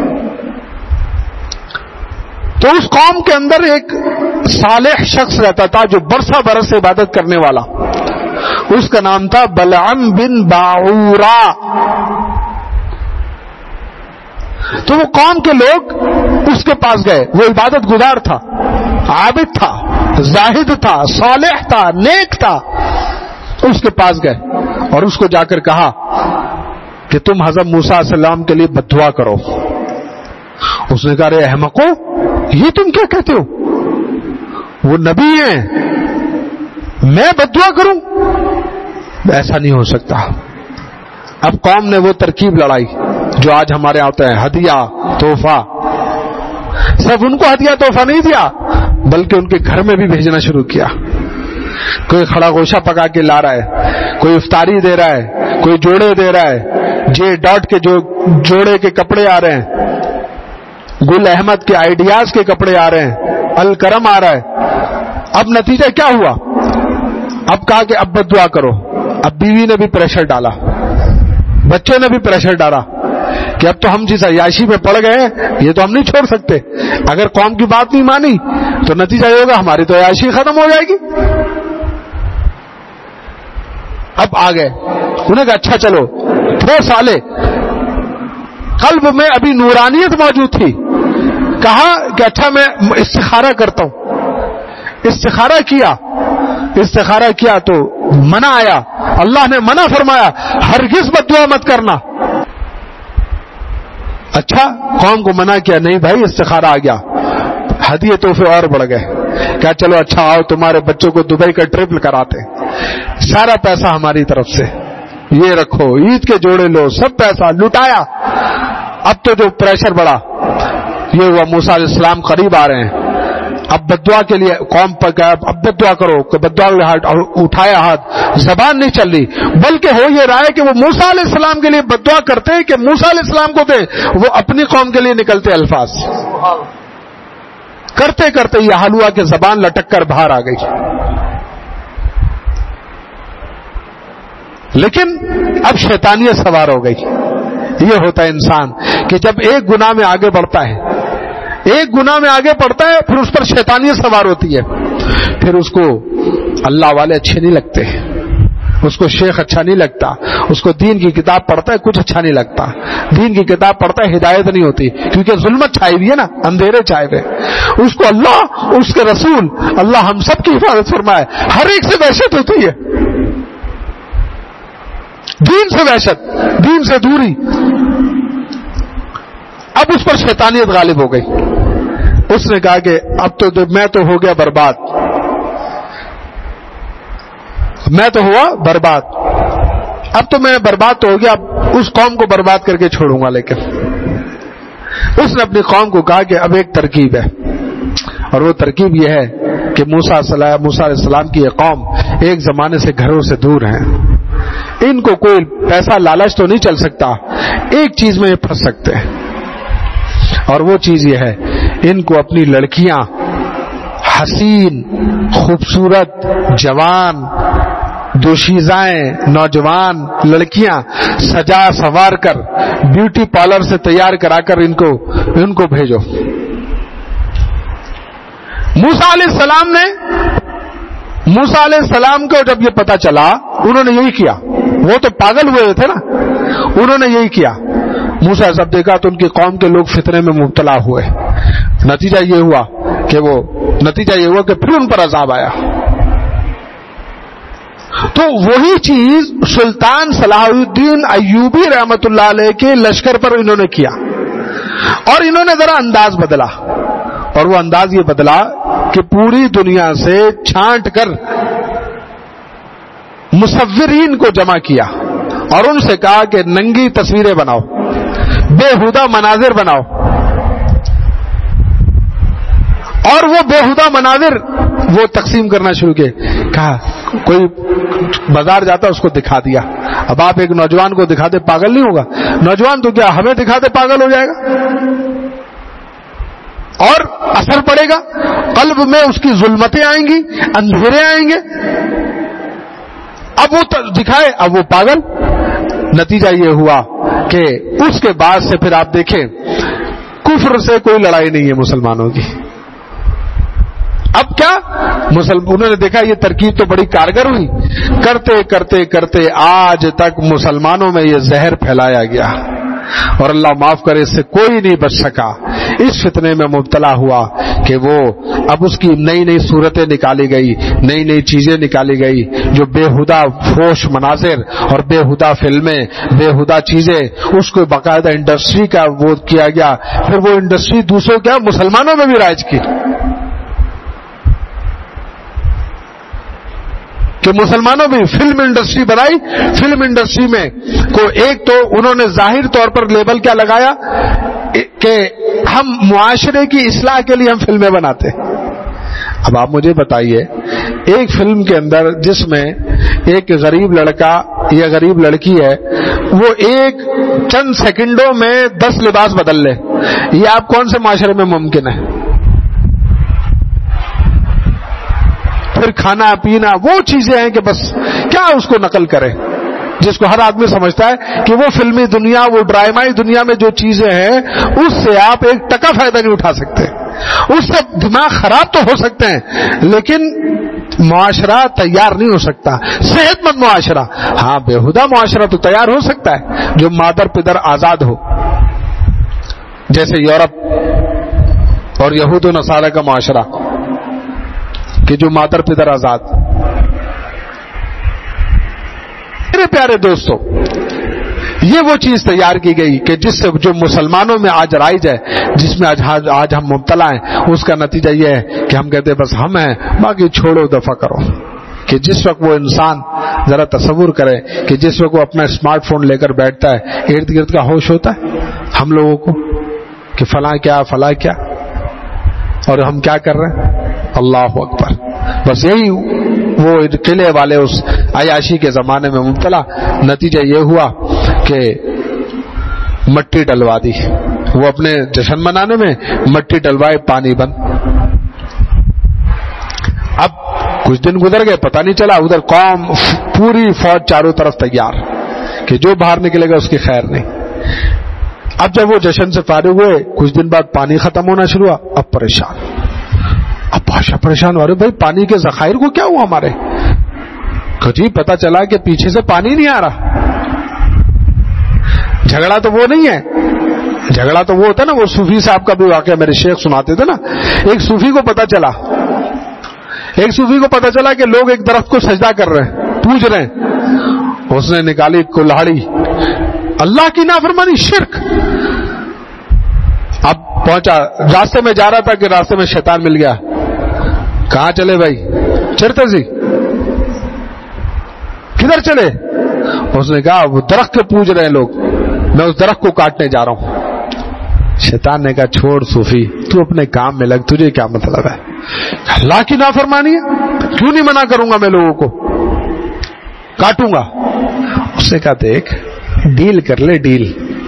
S1: تو اس قوم کے اندر ایک صالح شخص رہتا تھا جو برس عبادت کرنے والا. اس کا نام تھا بلعم بن باعورا. تو وہ قوم کے لوگ اس کے پاس گئے. وہ عبادت گزار تھا، عابد تھا، زاہد تھا، صالح تھا، نیک تھا. اس کے پاس گئے اور اس کو جا کر کہا کہ تم حضرت موسیٰ علیہ السلام کے لیے بد دعا کرو. اس نے کہا ارے احمقو، یہ تم کیا کہتے ہو؟ وہ نبی ہیں، میں بد دعا کروں؟ ایسا نہیں ہو سکتا. اب قوم نے وہ ترکیب لڑائی جو آج ہمارے آتا ہے، ہدیہ تحفہ. صرف ان کو ہدیہ تحفہ نہیں دیا بلکہ ان کے گھر میں بھی بھیجنا شروع کیا. کوئی کھڑا گوشہ پکا کے لا رہا ہے، کوئی افطاری دے رہا ہے، کوئی جوڑے دے رہا ہے، جے ڈاٹ کے جو جوڑے کے کپڑے آ رہے ہیں، گل احمد کے آئیڈیاز کے کپڑے آ رہے ہیں، الکرم آ رہا ہے. اب نتیجہ کیا ہوا؟ اب کہا کہ اب بد دعا کرو. اب بیوی نے بھی پریشر ڈالا، بچوں نے بھی پریشر ڈالا کہ اب تو ہم جس عیاشی میں پڑ گئے یہ تو ہم نہیں چھوڑ سکتے. اگر قوم کی بات نہیں مانی تو نتیجہ یہ ہوگا ہماری تو عیاشی ختم ہو جائے گی. اب آ گئے، انہیں کہا اچھا چلو تھوڑے سالے. قلب میں ابھی نورانیت موجود تھی. کہا کہ اچھا میں استخارہ کرتا ہوں. استخارہ کیا تو منع آیا. اللہ نے منع فرمایا ہرگز بد دعا مت کرنا. اچھا قوم کو منع کیا، نہیں بھائی استخارہ آ گیا. ہدیے تحفے اور بڑھ گئے. کیا چلو اچھا آؤ تمہارے بچوں کو دبئی کا ٹرپ کراتے، سارا پیسہ ہماری طرف سے، یہ رکھو، عید کے جوڑے لو، سب پیسہ لٹایا. اب تو جو پریشر بڑھا یہ ہوا موسیٰ علیہ السلام قریب آ رہے ہیں. اب بد دعا کے لیے قوم پر کہا اب بد دعا کرو، کہ بد دعا اٹھایا ہاتھ، زبان نہیں چل رہی، بلکہ ہو یہ رہا ہے کہ وہ موسیٰ علیہ السلام کے لیے بد دعا کرتے کہ موسیٰ علیہ السلام کو دے، وہ اپنی قوم کے لیے نکلتے الفاظ. کرتے کرتے یہ حال ہوا کہ زبان لٹک کر باہر آ گئی. لیکن اب شیطانیت سوار ہو گئی. یہ ہوتا ہے انسان کہ جب ایک گناہ میں آگے بڑھتا ہے پھر اس پر شیطانیت سوار ہوتی ہے. پھر اس کو اللہ والے اچھے نہیں لگتے، اس کو شیخ اچھا نہیں لگتا، اس کو دین کی کتاب پڑھتا ہے کچھ اچھا نہیں لگتا. دین کی کتاب پڑھتا ہے ہدایت نہیں ہوتی، کیونکہ ظلمت چھائی ہوئی ہے نا، اندھیرے چھائے ہوئے. اس کو اللہ، اس کے رسول، اللہ ہم سب کی حفاظت فرمائے، ہر ایک سے وحشت ہوتی ہے. دین سے وحشت، دین سے دوری. اب اس پر شیطانیت غالب ہو گئی. اس نے کہا کہ اب تو میں تو ہو گیا برباد، میں تو ہوا برباد، اب تو میں برباد تو ہو گیا، اب اس قوم کو برباد کر کے چھوڑوں گا. لیکن اس نے اپنی قوم کو کہا کہ اب ایک ترکیب ہے، اور وہ ترکیب یہ ہے کہ موسیٰ علیہ السلام کی یہ قوم ایک زمانے سے گھروں سے دور ہیں، ان کو کوئی پیسہ لالچ تو نہیں چل سکتا، ایک چیز میں یہ پھنس سکتے ہیں، اور وہ چیز یہ ہے ان کو اپنی لڑکیاں حسین خوبصورت جوان دوشیزائیں نوجوان لڑکیاں سجا سنوار کر بیوٹی پارلر سے تیار کرا کر ان کو بھیجو. موسیٰ علیہ السلام کو جب یہ پتا چلا انہوں نے یہی کیا، وہ تو پاگل ہوئے تھے نا، انہوں نے یہی کیا. موسیٰ سب دیکھا تو ان کی قوم کے لوگ فتنے میں مبتلا ہوئے، نتیجہ یہ ہوا کہ پھر ان پر عذاب آیا. تو وہی چیز سلطان صلاح الدین ایوبی رحمت اللہ علیہ کے لشکر پر انہوں نے کیا، اور انہوں نے ذرا انداز بدلا، اور وہ انداز یہ بدلا کہ پوری دنیا سے چھانٹ کر مصورین کو جمع کیا اور ان سے کہا کہ ننگی تصویریں بناؤ، بےہودہ مناظر بناؤ، اور وہ بےہودہ مناظر وہ تقسیم کرنا شروع کیے. کہا کوئی بازار جاتا اس کو دکھا دیا. اب آپ ایک نوجوان کو دکھا دے پاگل نہیں ہوگا؟ نوجوان تو کیا ہمیں دکھا دے پاگل ہو جائے گا، اور اثر پڑے گا، قلب میں اس کی ظلمتیں آئیں گی، اندھیرے آئیں گے. اب وہ دکھائے، اب وہ پاگل. نتیجہ یہ ہوا کہ اس کے بعد سے پھر آپ دیکھیں کفر سے کوئی لڑائی نہیں ہے مسلمانوں کی. اب کیا انہوں نے دیکھا یہ ترکیب تو بڑی کارگر ہوئی، کرتے کرتے کرتے آج تک مسلمانوں میں یہ زہر پھیلایا گیا، اور اللہ معاف کرے اس سے کوئی نہیں بچ سکا. اس فتنے میں مبتلا ہوا کہ وہ اب اس کی نئی نئی صورتیں نکالی گئی، نئی نئی چیزیں نکالی گئی، جو بےہودہ فوش مناظر اور بےہودہ فلمیں، بےہودہ چیزیں، اس کو باقاعدہ انڈسٹری کا وہ کیا گیا. پھر وہ انڈسٹری دوسروں کیا مسلمانوں میں بھی رائج کی کہ مسلمانوں بھی فلم انڈسٹری بنائی. فلم انڈسٹری میں کو ایک تو انہوں نے ظاہر طور پر لیبل کیا لگایا کہ ہم معاشرے کی اصلاح کے لیے ہم فلمیں بناتے. اب آپ مجھے بتائیے ایک فلم کے اندر جس میں ایک غریب لڑکا یا غریب لڑکی ہے وہ ایک چند سیکنڈوں میں 10 لباس بدل لے، یہ آپ کون سے معاشرے میں ممکن ہے؟ پھر کھانا پینا وہ چیزیں ہیں کہ بس کیا اس کو نقل کرے، جس کو ہر آدمی سمجھتا ہے کہ وہ فلمی دنیا، وہ ڈرامائی دنیا میں جو چیزیں ہیں اس سے آپ ایک ٹکا فائدہ نہیں اٹھا سکتے. اس سے دماغ خراب تو ہو سکتے ہیں لیکن معاشرہ تیار نہیں ہو سکتا، صحت مند معاشرہ. ہاں بےہودہ معاشرہ تو تیار ہو سکتا ہے جو مادر پدر آزاد ہو، جیسے یورپ اور یہود و نصارہ کا معاشرہ کہ جو مادر پدر آزاد. میرے پیارے دوستو یہ وہ چیز تیار کی گئی کہ جس سے جو مسلمانوں میں آج رائج ہے، جس میں آج ہم مبتلا ہیں، اس کا نتیجہ یہ ہے کہ ہم کہتے ہیں بس ہم ہیں، باقی چھوڑو دفع کرو. کہ جس وقت وہ انسان ذرا تصور کرے کہ جس وقت وہ اپنا اسمارٹ فون لے کر بیٹھتا ہے ارد گرد کا ہوش ہوتا ہے ہم لوگوں کو کہ فلاں کیا فلاں کیا، اور ہم کیا کر رہے ہیں؟ اللہ اکبر. بس یہی وہ قلعے والے اس عیاشی کے زمانے میں مبتلا. نتیجہ یہ ہوا کہ مٹی ڈلوا دی، وہ اپنے جشن منانے میں مٹی ڈلوائے، پانی بند. اب کچھ دن گزر گئے پتہ نہیں چلا، ادھر قوم پوری فوج چاروں طرف تیار کہ جو باہر نکلے گا اس کی خیر نہیں. اب جب وہ جشن سے فارغ ہوئے کچھ دن بعد پانی ختم ہونا شروع ہوا. اب پریشان، اب بادشاہ پریشان ہو رہے بھائی پانی کے ذخائر کو کیا ہوا ہمارے؟ جی پتا چلا کہ پیچھے سے پانی نہیں آ رہا. جھگڑا تو وہ نہیں ہے، جھگڑا تو وہ ہوتا ہے نا، وہ صوفی صاحب کا بھی واقعہ میرے شیخ سناتے تھے نا. ایک صوفی کو پتا چلا کہ لوگ ایک درخت کو سجدہ کر رہے ہیں، پوج رہے ہیں. اس نے نکالی کلہاڑی، اللہ کی نافرمانی، شرک. پہنچا, راستے میں جا رہا تھا کہ راستے میں شیطان مل گیا. کہاں چلے بھائی؟ چرتزی. کدھر چلے؟ اس نے کہا وہ درخت کے پوج رہے ہیں لوگ, میں اس درخت کو کاٹنے جا رہا ہوں. شیطان نے کہا چھوڑ صوفی, تو اپنے کام میں لگ, تجھے کیا مطلب ہے؟ اللہ کی نافرمانی ہے, کیوں نہیں منع کروں گا میں لوگوں کو, کاٹوں گا. اس نے کہا دیکھ ڈیل کر لے, ڈیل,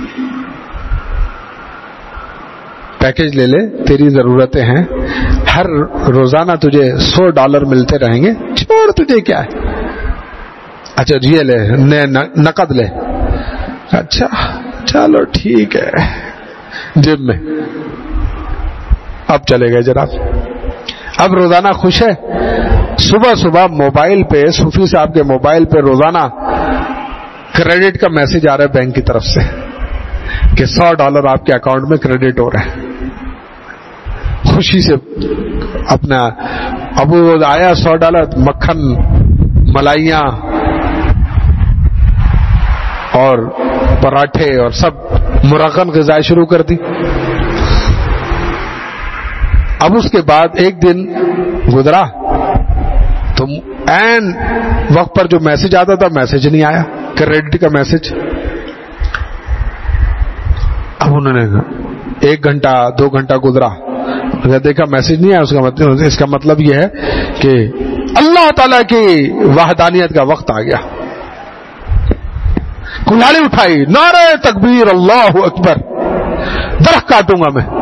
S1: پیکج لے لے, تیری ضرورتیں ہیں, ہر روزانہ تجھے $100 ملتے رہیں گے, چھوڑ تجھے کیا ہے. اچھا یہ لے, نقد لے. اچھا چلو ٹھیک ہے, جیب میں. اب چلے گئے جناب. اب روزانہ خوش ہے, صبح صبح موبائل پہ, صوفی صاحب کے موبائل پہ روزانہ کریڈٹ کا میسج آ رہا ہے بینک کی طرف سے کہ $100 آپ کے اکاؤنٹ میں کریڈٹ ہو رہے ہیں. خوشی سے اپنا اب آیا $100, مکھن, ملائیاں اور پراٹھے اور سب مرغن غذائیں شروع کر دی. اب اس کے بعد ایک دن گزرا تو عین وقت پر جو میسج آتا تھا میسج نہیں آیا, کریڈٹ کا میسج. اب انہوں نے 1 گھنٹہ 2 گھنٹہ گزرا, دیکھا میسج نہیں آیا. اس کا مطلب یہ ہے کہ اللہ تعالیٰ کی وحدانیت کا وقت آ گیا. کلاڑی اٹھائی, نعرہ تکبیر, اللہ اکبر, درخت کاٹوں گا میں.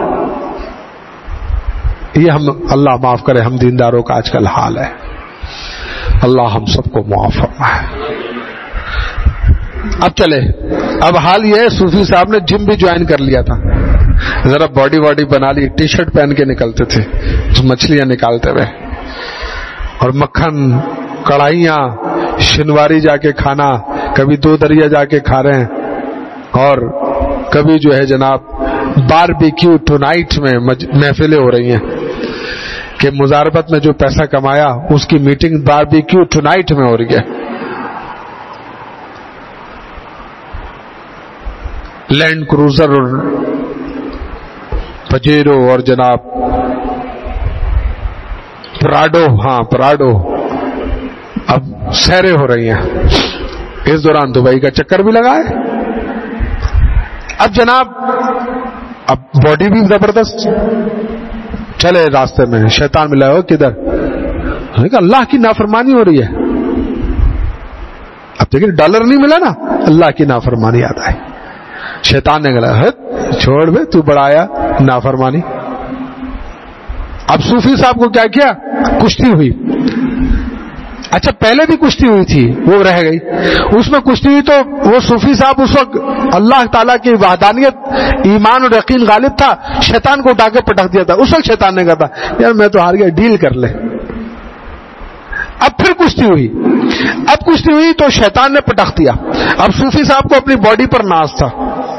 S1: یہ ہم, اللہ معاف کرے, ہم دینداروں کا آج کل حال ہے. اللہ ہم سب کو معاف فرمائے. اب چلے, اب حال یہ ہے صوفی صاحب نے جم بھی جوائن کر لیا تھا, ذرا باڈی بنا لی, ٹی شرٹ پہن کے نکلتے تھے مچھلیاں نکالتے ہوئے, اور مکھن, کڑھائیاں, شنواری جا کے کھانا, کبھی 2 دریا جا کے کھا رہے ہیں, اور کبھی جو ہے جناب باربیکیو ٹو نائٹ میں محفلیں ہو رہی ہیں کہ مزاربت میں جو پیسہ کمایا اس کی میٹنگ باربیکیو ٹو نائٹ میں ہو رہی ہے. لینڈ کروزر اور پجیرو اور جناب پراڈو اب سیریں ہو رہی ہیں. اس دوران دبئی کا چکر بھی لگا ہے. اب جناب اب باڈی بھی زبردست, چلے راستے میں شیطان ملا ہو, کدھر؟ اللہ کی نافرمانی ہو رہی ہے. اب دیکھیں $1 نہیں ملا نا, اللہ کی نافرمانی آتا ہے. شیطان نے کہا چھوڑ بے, تو بڑھایا نافرمانی. اب صوفی صاحب کو کیا کیا, کشتی ہوئی. اچھا پہلے بھی کشتی ہوئی تھی, وہ رہ گئی. اس میں کشتی ہوئی تو وہ صوفی صاحب اس وقت اللہ تعالیٰ کی وحدانیت, ایمان اور یقین غالب تھا, شیطان کو اٹھا کے پٹک دیا تھا. اس وقت شیطان نے کہا تھا یار میں تو ہار گیا, ڈیل کر لے. اب پھر کشتی ہوئی. اب کشتی ہوئی تو شیطان نے پٹک دیا. اب صوفی صاحب کو اپنی باڈی پر ناز تھا.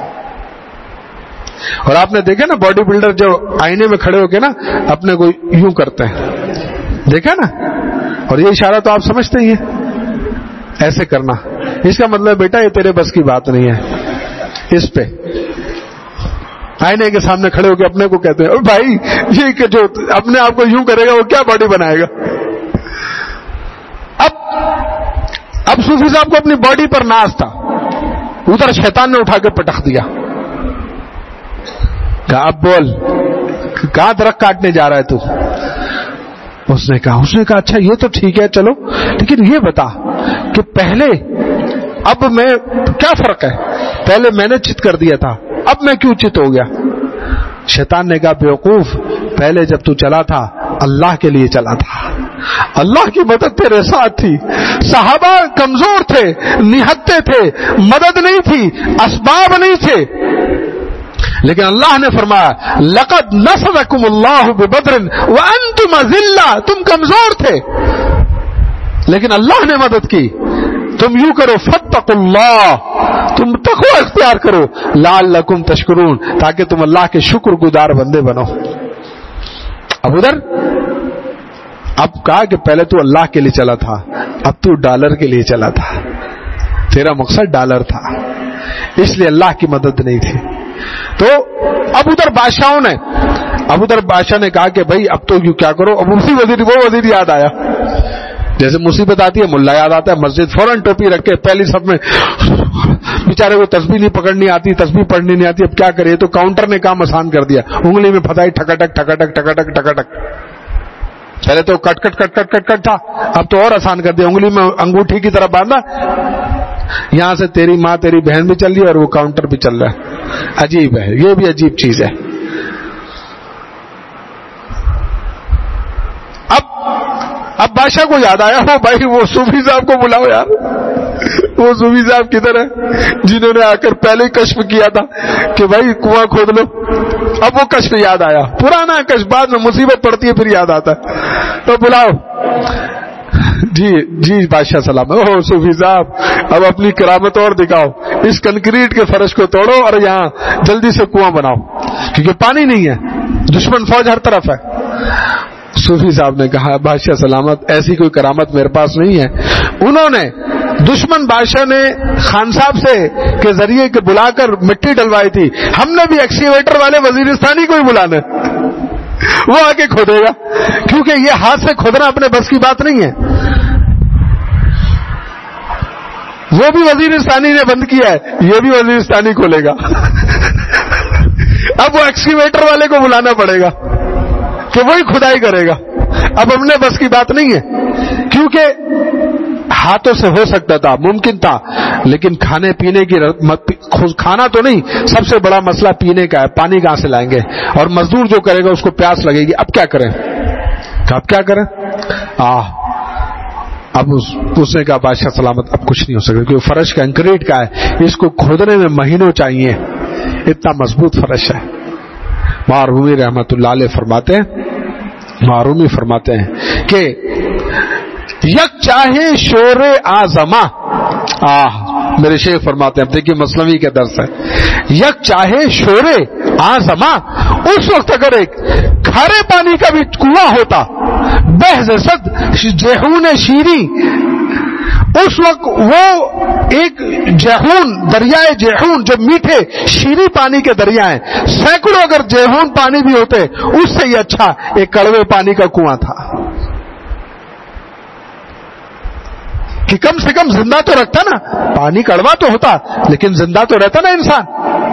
S1: اور آپ نے دیکھا نا باڈی بلڈر جو آئینے میں کھڑے ہو کے نا اپنے کو یوں کرتے ہیں, دیکھا نا, اور یہ اشارہ تو آپ سمجھتے ہی ہیں, ایسے کرنا. اس کا مطلب بیٹا یہ تیرے بس کی بات نہیں ہے. اس پہ آئینے کے سامنے کھڑے ہو کے اپنے کو کہتے ہیں بھائی یہ کہ جو اپنے آپ کو یوں کرے گا وہ کیا باڈی بنائے گا. اب صوفی صاحب کو اپنی باڈی پر ناز تھا, ادھر شیطان نے اٹھا کے پٹک دیا. کہا اب بول, کہاں درخت کاٹنے جا رہا ہے تو؟ اس نے کہا اچھا یہ تو ٹھیک ہے چلو, لیکن یہ بتا کہ پہلے اب میں کیا فرق ہے, پہلے میں نے چت کر دیا تھا, اب میں کیوں چت ہو گیا؟ شیطان نے کہا بیوقوف, پہلے جب تو چلا تھا اللہ کے لیے چلا تھا, اللہ کی مدد تیرے ساتھ تھی. صحابہ کمزور تھے, نہتے تھے, مدد نہیں تھی, اسباب نہیں تھے, لیکن اللہ نے فرمایا لقد نصرکم اللہ ببدر وانتم اذلہ, تم کمزور تھے لیکن اللہ نے مدد کی. تم یوں کرو فاتقوا اللہ, تم تقوی اختیار کرو, لعلکم تشکرون, تاکہ تم اللہ کے شکر گزار بندے بنو. اب ادھر اب کہا کہ پہلے تو اللہ کے لیے چلا تھا, اب تو ڈالر کے لیے چلا تھا, تیرا مقصد ڈالر تھا, اس لیے اللہ کی مدد نہیں تھی. تو اب ادھر بادشاہ نے کہا کہ بھائی اب تو یوں کیا کرو. اب اسی وہ وزیر یاد آیا. جیسے مصیبت آتی ہے ملا یاد آتا ہے. مسجد فوراً ٹوپی رکھ کے پہلی صف میں, بیچارے کو تسبیح نہیں پکڑنی آتی, تسبیح پڑھنی نہیں آتی, اب کیا کرے. تو کاؤنٹر نے کام آسان کر دیا, انگلی میں پھتائی ٹھکٹک ٹھکٹک ٹھکٹک ٹھکٹک. پہلے تو کٹ کٹ کٹ کٹ کٹ کٹ تھا, اب تو اور آسان کر دیا, انگلی میں انگوٹھی کی طرح باندھا, یہاں سے تیری ماں تیری بہن بھی چل رہی ہے اور وہ کاؤنٹر بھی چل رہا ہے. عجیب ہے, یہ بھی عجیب چیز ہے. اب بادشاہ کو یاد آیا, ہو بھائی وہ صوفی صاحب کو بلاؤ یار. وہ صوفی صاحب کدھر ہے جنہوں نے آ کر پہلے کشف کیا تھا کہ بھائی کنواں کھود لو. اب وہ کشف یاد آیا, پرانا کشف, بعد میں مصیبت پڑتی ہے پھر یاد آتا ہے. تو بلاؤ. جی بادشاہ سلام. اوہ صوفی صاحب, اب اپنی کرامت اور دکھاؤ, اس کنکریٹ کے فرش کو توڑو اور یہاں جلدی سے کنواں بناؤ, کیونکہ پانی نہیں ہے, دشمن فوج ہر طرف ہے. صوفی صاحب نے کہا بادشاہ سلامت, ایسی کوئی کرامت میرے پاس نہیں ہے. انہوں نے دشمن بادشاہ نے خان صاحب سے کے ذریعے کے بلا کر مٹی ڈلوائی تھی. ہم نے بھی ایکسکیویٹر والے وزیرستانی کو ہی بلانا, وہ آگے کھودے گا, کیونکہ یہ ہاتھ سے کھودنا اپنے بس کی بات نہیں ہے. وہ بھی وزیرستانی نے بند کیا ہے, یہ بھی وزیرستانی کھولے گا. اب وہ ایکسکیویٹر والے کو بلانا پڑے گا کہ وہی کھدائی کرے گا. اب اپنے بس کی بات نہیں ہے, کیونکہ ہاتھوں سے ہو سکتا تھا, ممکن تھا, لیکن کھانے پینے کی کھانا تو نہیں, سب سے بڑا مسئلہ پینے کا ہے. پانی کہاں سے لائیں گے, اور مزدور جو کرے گا اس کو پیاس لگے گی. اب کیا کریں, اب اس نے کہا بادشاہ سلامت اب کچھ نہیں ہو سکتا, کیونکہ فرش کنکریٹ کا ہے, اس کو کھودنے میں مہینوں چاہیے, اتنا مضبوط فرش ہے. معرومی رحمت اللہ علیہ فرماتے ہیں کہ یک چاہے شور آزما, میرے شیخ فرماتے ہیں, اب دیکھیے مثنوی کے درس ہے, یک چاہے شور آزما, اس وقت اگر ایک کھارے پانی کا بھی کنواں ہوتا, بحث صد جہون شیری, اس وقت وہ ایک جہون, دریائے جہون جو میٹھے شیریں پانی کے دریا ہیں, سینکڑوں اگر جہون پانی بھی ہوتے اس سے ہی اچھا ایک کڑوے پانی کا کنواں تھا, کہ کم سے کم زندہ تو رکھتا نا. پانی کڑوا تو ہوتا لیکن زندہ تو رہتا نا انسان.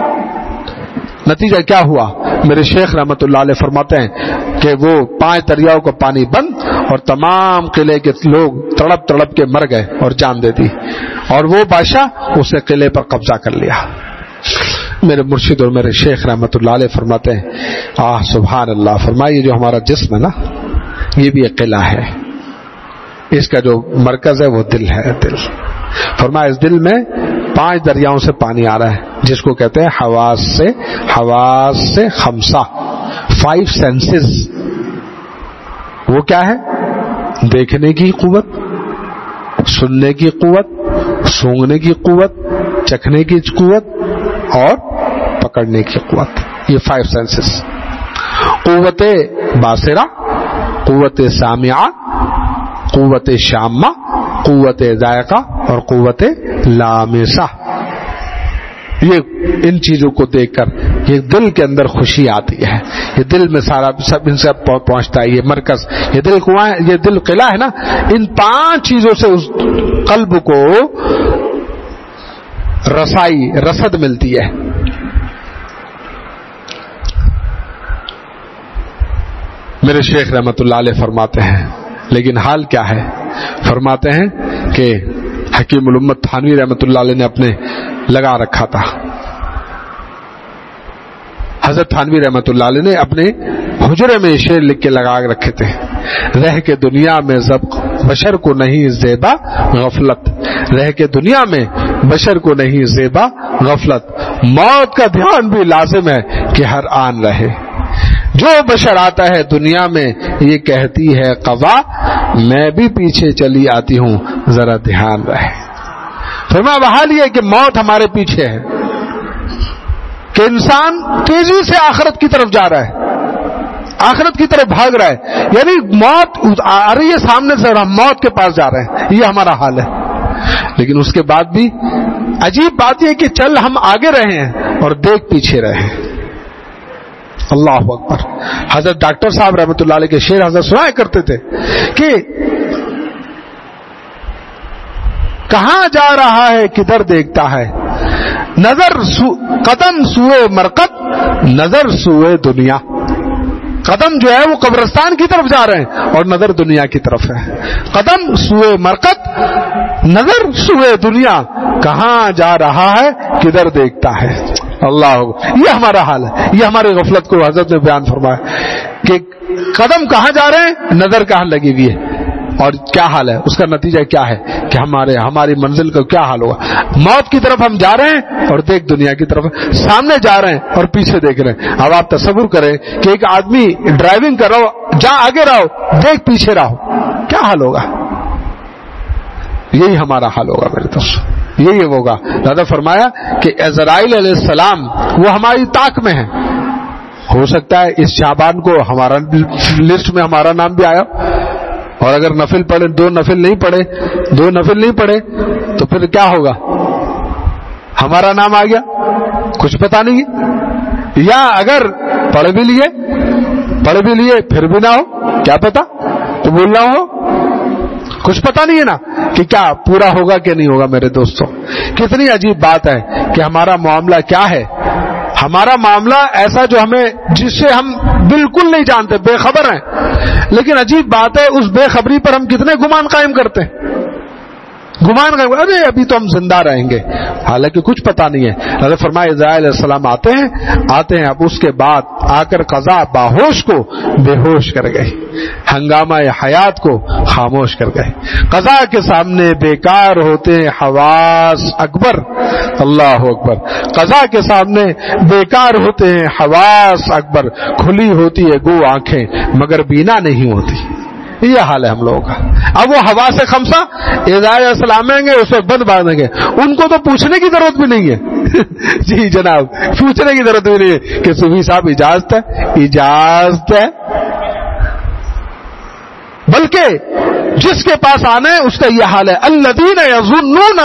S1: نتیجہ کیا ہوا, میرے شیخ رحمت اللہ علیہ فرماتے ہیں کہ وہ 5 دریاؤں کا پانی بند, اور تمام قلعے کے لوگ تڑپ تڑپ کے مر گئے اور جان دے دی, اور وہ بادشاہ اس نے قلعے پر قبضہ کر لیا. میرے مرشد اور میرے شیخ رحمت اللہ علیہ فرماتے ہیں, سبحان اللہ, فرمائیے جو ہمارا جسم ہے نا, یہ بھی ایک قلعہ ہے, اس کا جو مرکز ہے وہ دل ہے. دل فرمایا اس دل میں 5 دریاؤں سے پانی آ رہا ہے, جس کو کہتے ہیں حواس سے خمسہ, 5 سینسز. وہ کیا ہے, دیکھنے کی قوت, سننے کی قوت, سونگنے کی قوت, چکھنے کی قوت اور پکڑنے کی قوت. یہ 5 سینسز. قوت باصرہ, قوت سامعہ, قوت شامہ, قوت ذائقہ اور قوت لامسہ. یہ ان چیزوں کو دیکھ کر یہ دل کے اندر خوشی آتی ہے, یہ دل میں سارا سب ان سے پہنچتا ہے. یہ مرکز, یہ دل کنواں, یہ دل قلعہ ہے نا, ان 5 چیزوں سے اس قلب کو رسد ملتی ہے. میرے شیخ رحمت اللہ علیہ فرماتے ہیں, لیکن حال کیا ہے, فرماتے ہیں کہ حکیم الامت تھانوی رحمت اللہ علیہ نے اپنے لگا رکھا تھا. حضرت تھانوی رحمت اللہ علیہ نے اپنے حجرے میں شعر لکھ کے لگا رکھے تھے, رہ کے دنیا میں ضبط بشر کو نہیں زیبا غفلت, رہ کے دنیا میں بشر کو نہیں زیبا غفلت, موت کا دھیان بھی لازم ہے کہ ہر آن رہے, جو بشر آتا ہے دنیا میں یہ کہتی ہے قوا, میں بھی پیچھے چلی آتی ہوں ذرا دھیان رہے. فرمایا بحال یہ کہ موت ہمارے پیچھے ہے, کہ انسان تیزی سے آخرت کی طرف جا رہا ہے, آخرت کی طرف بھاگ رہا ہے, یعنی موت آ رہی ہے سامنے سے اور ہم موت کے پاس جا رہے ہیں, یہ ہمارا حال ہے. لیکن اس کے بعد بھی عجیب بات یہ کہ چل ہم آگے رہے ہیں اور دیکھ پیچھے رہے ہیں. اللہ اکبر. حضرت ڈاکٹر صاحب رحمۃ اللہ علیہ کے شعر حضرت سنایا کرتے تھے کہ کہاں جا رہا ہے کدھر دیکھتا ہے, قدم سوئے مرکب نظر سوئے دنیا. قدم جو ہے وہ قبرستان کی طرف جا رہے ہیں اور نظر دنیا کی طرف ہے. قدم سوئے مرکب نظر سوئے دنیا, کہاں جا رہا ہے کدھر دیکھتا ہے. اللہ, یہ ہمارا حال ہے. یہ ہماری غفلت کو حضرت نے بیان فرمایا کہ قدم کہاں جا رہے ہیں, نظر کہاں لگی ہوئی ہے, اور کیا حال ہے, اس کا نتیجہ کیا ہے کہ ہماری منزل کا کیا حال ہوگا. موت کی طرف ہم جا رہے ہیں اور دیکھ دنیا کی طرف, سامنے جا رہے ہیں اور پیچھے دیکھ رہے ہیں. اب آپ تصور کریں کہ ایک آدمی ڈرائیونگ کر رہا ہو, جا آگے رہو دیکھ پیچھے رہو, کیا حال ہوگا. یہی ہمارا حال ہوگا میرے دوست, یہی ہوگا. دادا فرمایا کہ عزرائیل علیہ السلام وہ ہماری طاق میں ہے. ہو سکتا ہے اس شعبان کو ہمارا لسٹ میں ہمارا نام بھی آیا, اور اگر نفل پڑھے, دو نفل نہیں پڑھے تو پھر کیا ہوگا, ہمارا نام آ گیا, کچھ پتا نہیں. یا اگر پڑھ بھی لیے پھر بھی نہ ہو, کیا پتا, تو بول رہا ہو, کچھ پتا نہیں ہے نا کہ کیا پورا ہوگا کہ نہیں ہوگا. میرے دوستوں, کتنی عجیب بات ہے کہ ہمارا معاملہ کیا ہے. ہمارا معاملہ ایسا جو جس سے ہم بالکل نہیں جانتے, بے خبر ہیں, لیکن عجیب بات ہے اس بے خبری پر ہم کتنے گمان قائم کرتے ہیں. ارے ابھی تو ہم زندہ رہیں گے, حالانکہ کچھ پتا نہیں ہے. حضرت فرمایا اسرائیل علیہ السلام آتے ہیں, اب اس کے بعد آ کر قضا باہوش کو بے ہوش کر گئی, ہنگامہ حیات کو خاموش کر گئے. قضا کے سامنے بیکار ہوتے ہیں حواس اکبر. اللہ اکبر. قضا کے سامنے بیکار ہوتے ہیں حواس اکبر, کھلی ہوتی ہے گو آنکھیں مگر بینا نہیں ہوتی. یہ حال ہے ہم لوگوں کا. اب وہ حواس خمسہ علیہ السلام آئیں گے, اسے بند باندھیں گے, ان کو تو پوچھنے کی ضرورت بھی نہیں ہے. جی جناب, پوچھنے کی ضرورت بھی نہیں ہے کہ صوفی صاحب اجازت ہے, بلکہ جس کے پاس آنا ہے اس کا یہ حال ہے. الذین یظنون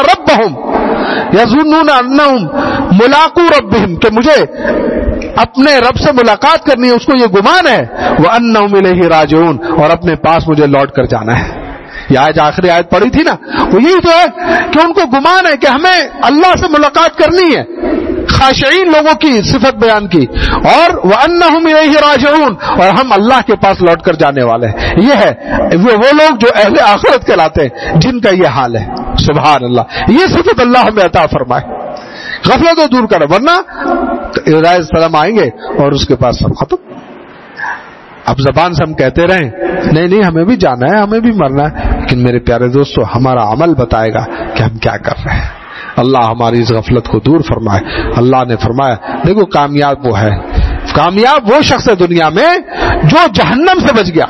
S1: انہم ملاقو ربہم, کہ مجھے اپنے رب سے ملاقات کرنی ہے, اس کو یہ گمان ہے. وَأَنَّهُمْ إِلَيْهِ رَاجِعُونَ, اور اپنے پاس مجھے لوٹ کر جانا ہے. یہ آج آخری آیت پڑھی تھی نا, وہ یہی تو ہے کہ ان کو گمان ہے کہ ہمیں اللہ سے ملاقات کرنی ہے. خاشعین لوگوں کی صفت بیان کی, اور وَأَنَّهُمْ إِلَيْهِ رَاجِعُونَ, اور ہم اللہ کے پاس لوٹ کر جانے والے ہیں. یہ ہے وہ لوگ جو اہل آخرت کہلاتے ہیں, جن کا یہ حال ہے. سبحان اللہ, یہ صفت اللہ ہمیں عطا فرمائے. غفلت کو دور کرو, ورنہ علیہ السلام آئیں گے اور اس کے پاس سب ختم. اب زبان سے ہم کہتے رہیں نہیں ہمیں بھی جانا ہے, ہمیں بھی مرنا ہے, لیکن میرے پیارے دوستو ہمارا عمل بتائے گا کہ ہم کیا کر رہے ہیں. اللہ ہماری اس غفلت کو دور فرمائے. اللہ نے فرمایا دیکھو کامیاب وہ ہے, کامیاب وہ شخص ہے دنیا میں جو جہنم سے بچ گیا.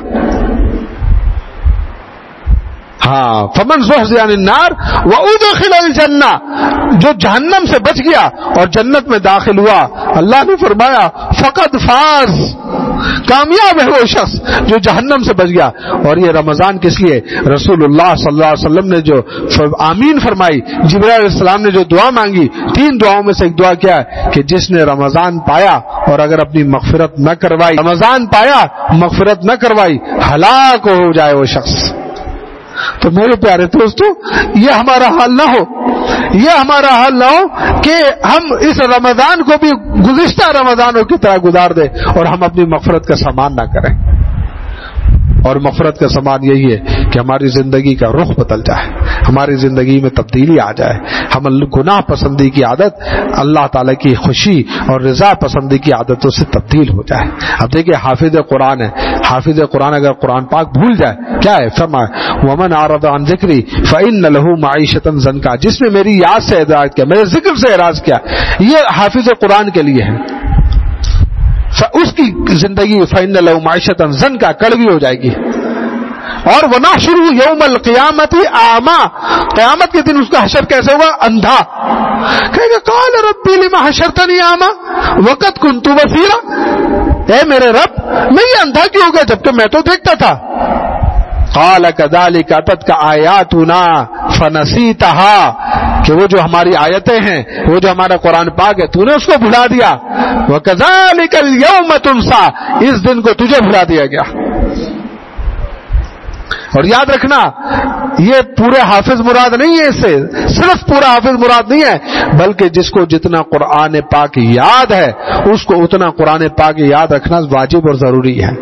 S1: ہاں, فمن زحزح عن النار وادخل الجنہ, جو جہنم سے بچ گیا اور جنت میں داخل ہوا, اللہ نے فرمایا فقد فاز, کامیاب ہے وہ شخص جو جہنم سے بچ گیا. اور یہ رمضان کس لیے, رسول اللہ صلی اللہ علیہ وسلم نے جو آمین فرمائی, جبرائیل علیہ السلام نے جو دعا مانگی, 3 دعاؤں میں سے ایک دعا کیا ہے کہ جس نے رمضان پایا اور اگر اپنی مغفرت نہ کروائی, رمضان پایا مغفرت نہ کروائی, ہلاک ہو جائے وہ شخص. تو میرے پیارے دوستو, یہ ہمارا حال نہ ہو کہ ہم اس رمضان کو بھی گزشتہ رمضانوں کی طرح گزار دیں اور ہم اپنی مغفرت کا سامان نہ کریں. اور مغفرت کا سامان یہی ہے کہ ہماری زندگی کا رخ بدل جائے, ہماری زندگی میں تبدیلی آ جائے, ہم گناہ پسندی کی عادت اللہ تعالیٰ کی خوشی اور رضا پسندی کی عادتوں سے تبدیل ہو جائے. اب دیکھیں حافظ قرآن ہے, حافظ قرآن اگر قرآن پاک بھول جائے کیا ہے, فرمایا ومن اعرض عن ذکری فإن له معیشۃ ضنکا, جس نے میری یاد سے اعراض کیا, میرے ذکر سے اعراض کیا, یہ حافظ قرآن کے لیے ہے. اس کی زندگی فإن له معیشۃ ضنکا, کڑوی ہو جائے گی. اور ونحشره یوم القیامت اعما, قیامت کے دن اس کا حشر کیسے ہوگا, اندھا. کہے گا قال ربی لما حشرتنی اعما وقد كنت بصیرا, اے میرے رب میں یہ اندھا کیوں ہو گیا جبکہ میں تو دیکھتا تھا. قال كذلك اتتك آیاتنا فنسیتها, کہ وہ جو ہماری آیتیں ہیں، وہ جو ہمارا قرآن پاک ہے، تو نے اس کو بھلا دیا. وَكَذَلِكَ الْيَوْمَ تُنسَى، اس دن کو تجھے بھلا دیا گیا. اور یاد رکھنا یہ پورے حافظ مراد نہیں ہے، اس سے صرف پورا حافظ مراد نہیں ہے، بلکہ جس کو جتنا قرآن پاک یاد ہے اس کو اتنا قرآن پاک یاد رکھنا واجب اور ضروری ہے.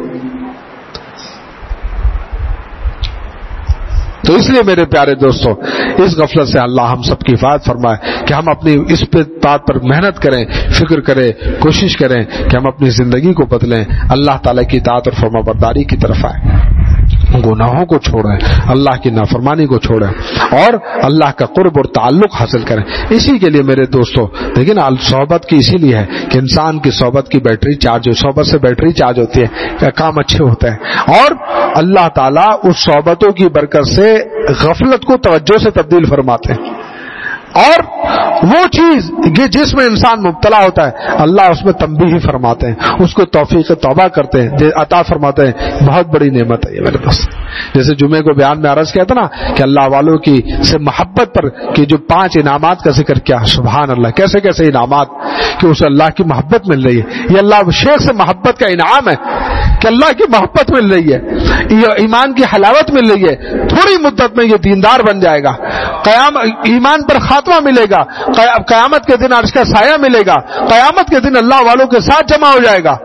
S1: تو اس لیے میرے پیارے دوستو، اس غفلت سے اللہ ہم سب کی حفاظت فرمائے کہ ہم اپنی اس بات پر محنت کریں، فکر کریں، کوشش کریں کہ ہم اپنی زندگی کو بدلیں، اللہ تعالیٰ کی اطاعت اور فرمانبرداری کی طرف آئیں، گناہوں کو چھوڑیں، اللہ کی نافرمانی کو چھوڑیں اور اللہ کا قرب اور تعلق حاصل کریں. اسی کے لیے میرے دوستو لیکن صحبت کی اسی لیے ہے کہ انسان کی صحبت کی بیٹری چارج ہو، صحبت سے بیٹری چارج ہوتی ہے، کام اچھے ہوتے ہیں، اور اللہ تعالیٰ اس صحبتوں کی برکت سے غفلت کو توجہ سے تبدیل فرماتے ہیں. اور وہ چیز جس میں انسان مبتلا ہوتا ہے اللہ اس میں تنبیہ فرماتے ہیں، اس کو توفیق توبہ کرتے ہیں، عطا فرماتے ہیں. بہت بڑی نعمت ہے یہ میرے دوست. جیسے جمعے کو بیان میں عرض کیا تھا نا کہ اللہ والوں کی سے محبت پر کہ جو 5 انعامات کا ذکر کیا، سبحان اللہ، کیسے کیسے انعامات کہ اسے اللہ کی محبت مل رہی ہے. یہ اللہ شیخ سے محبت کا انعام ہے کہ اللہ کی محبت مل رہی ہے، یہ ایمان کی حلاوت مل رہی ہے. تھوڑی مدت میں یہ دیندار بن جائے گا، ایمان پر خاتمہ ملے گا، قیامت کے دن عرش کا سایہ ملے گا، قیامت کے دن اللہ والوں کے ساتھ جمع ہو جائے گا،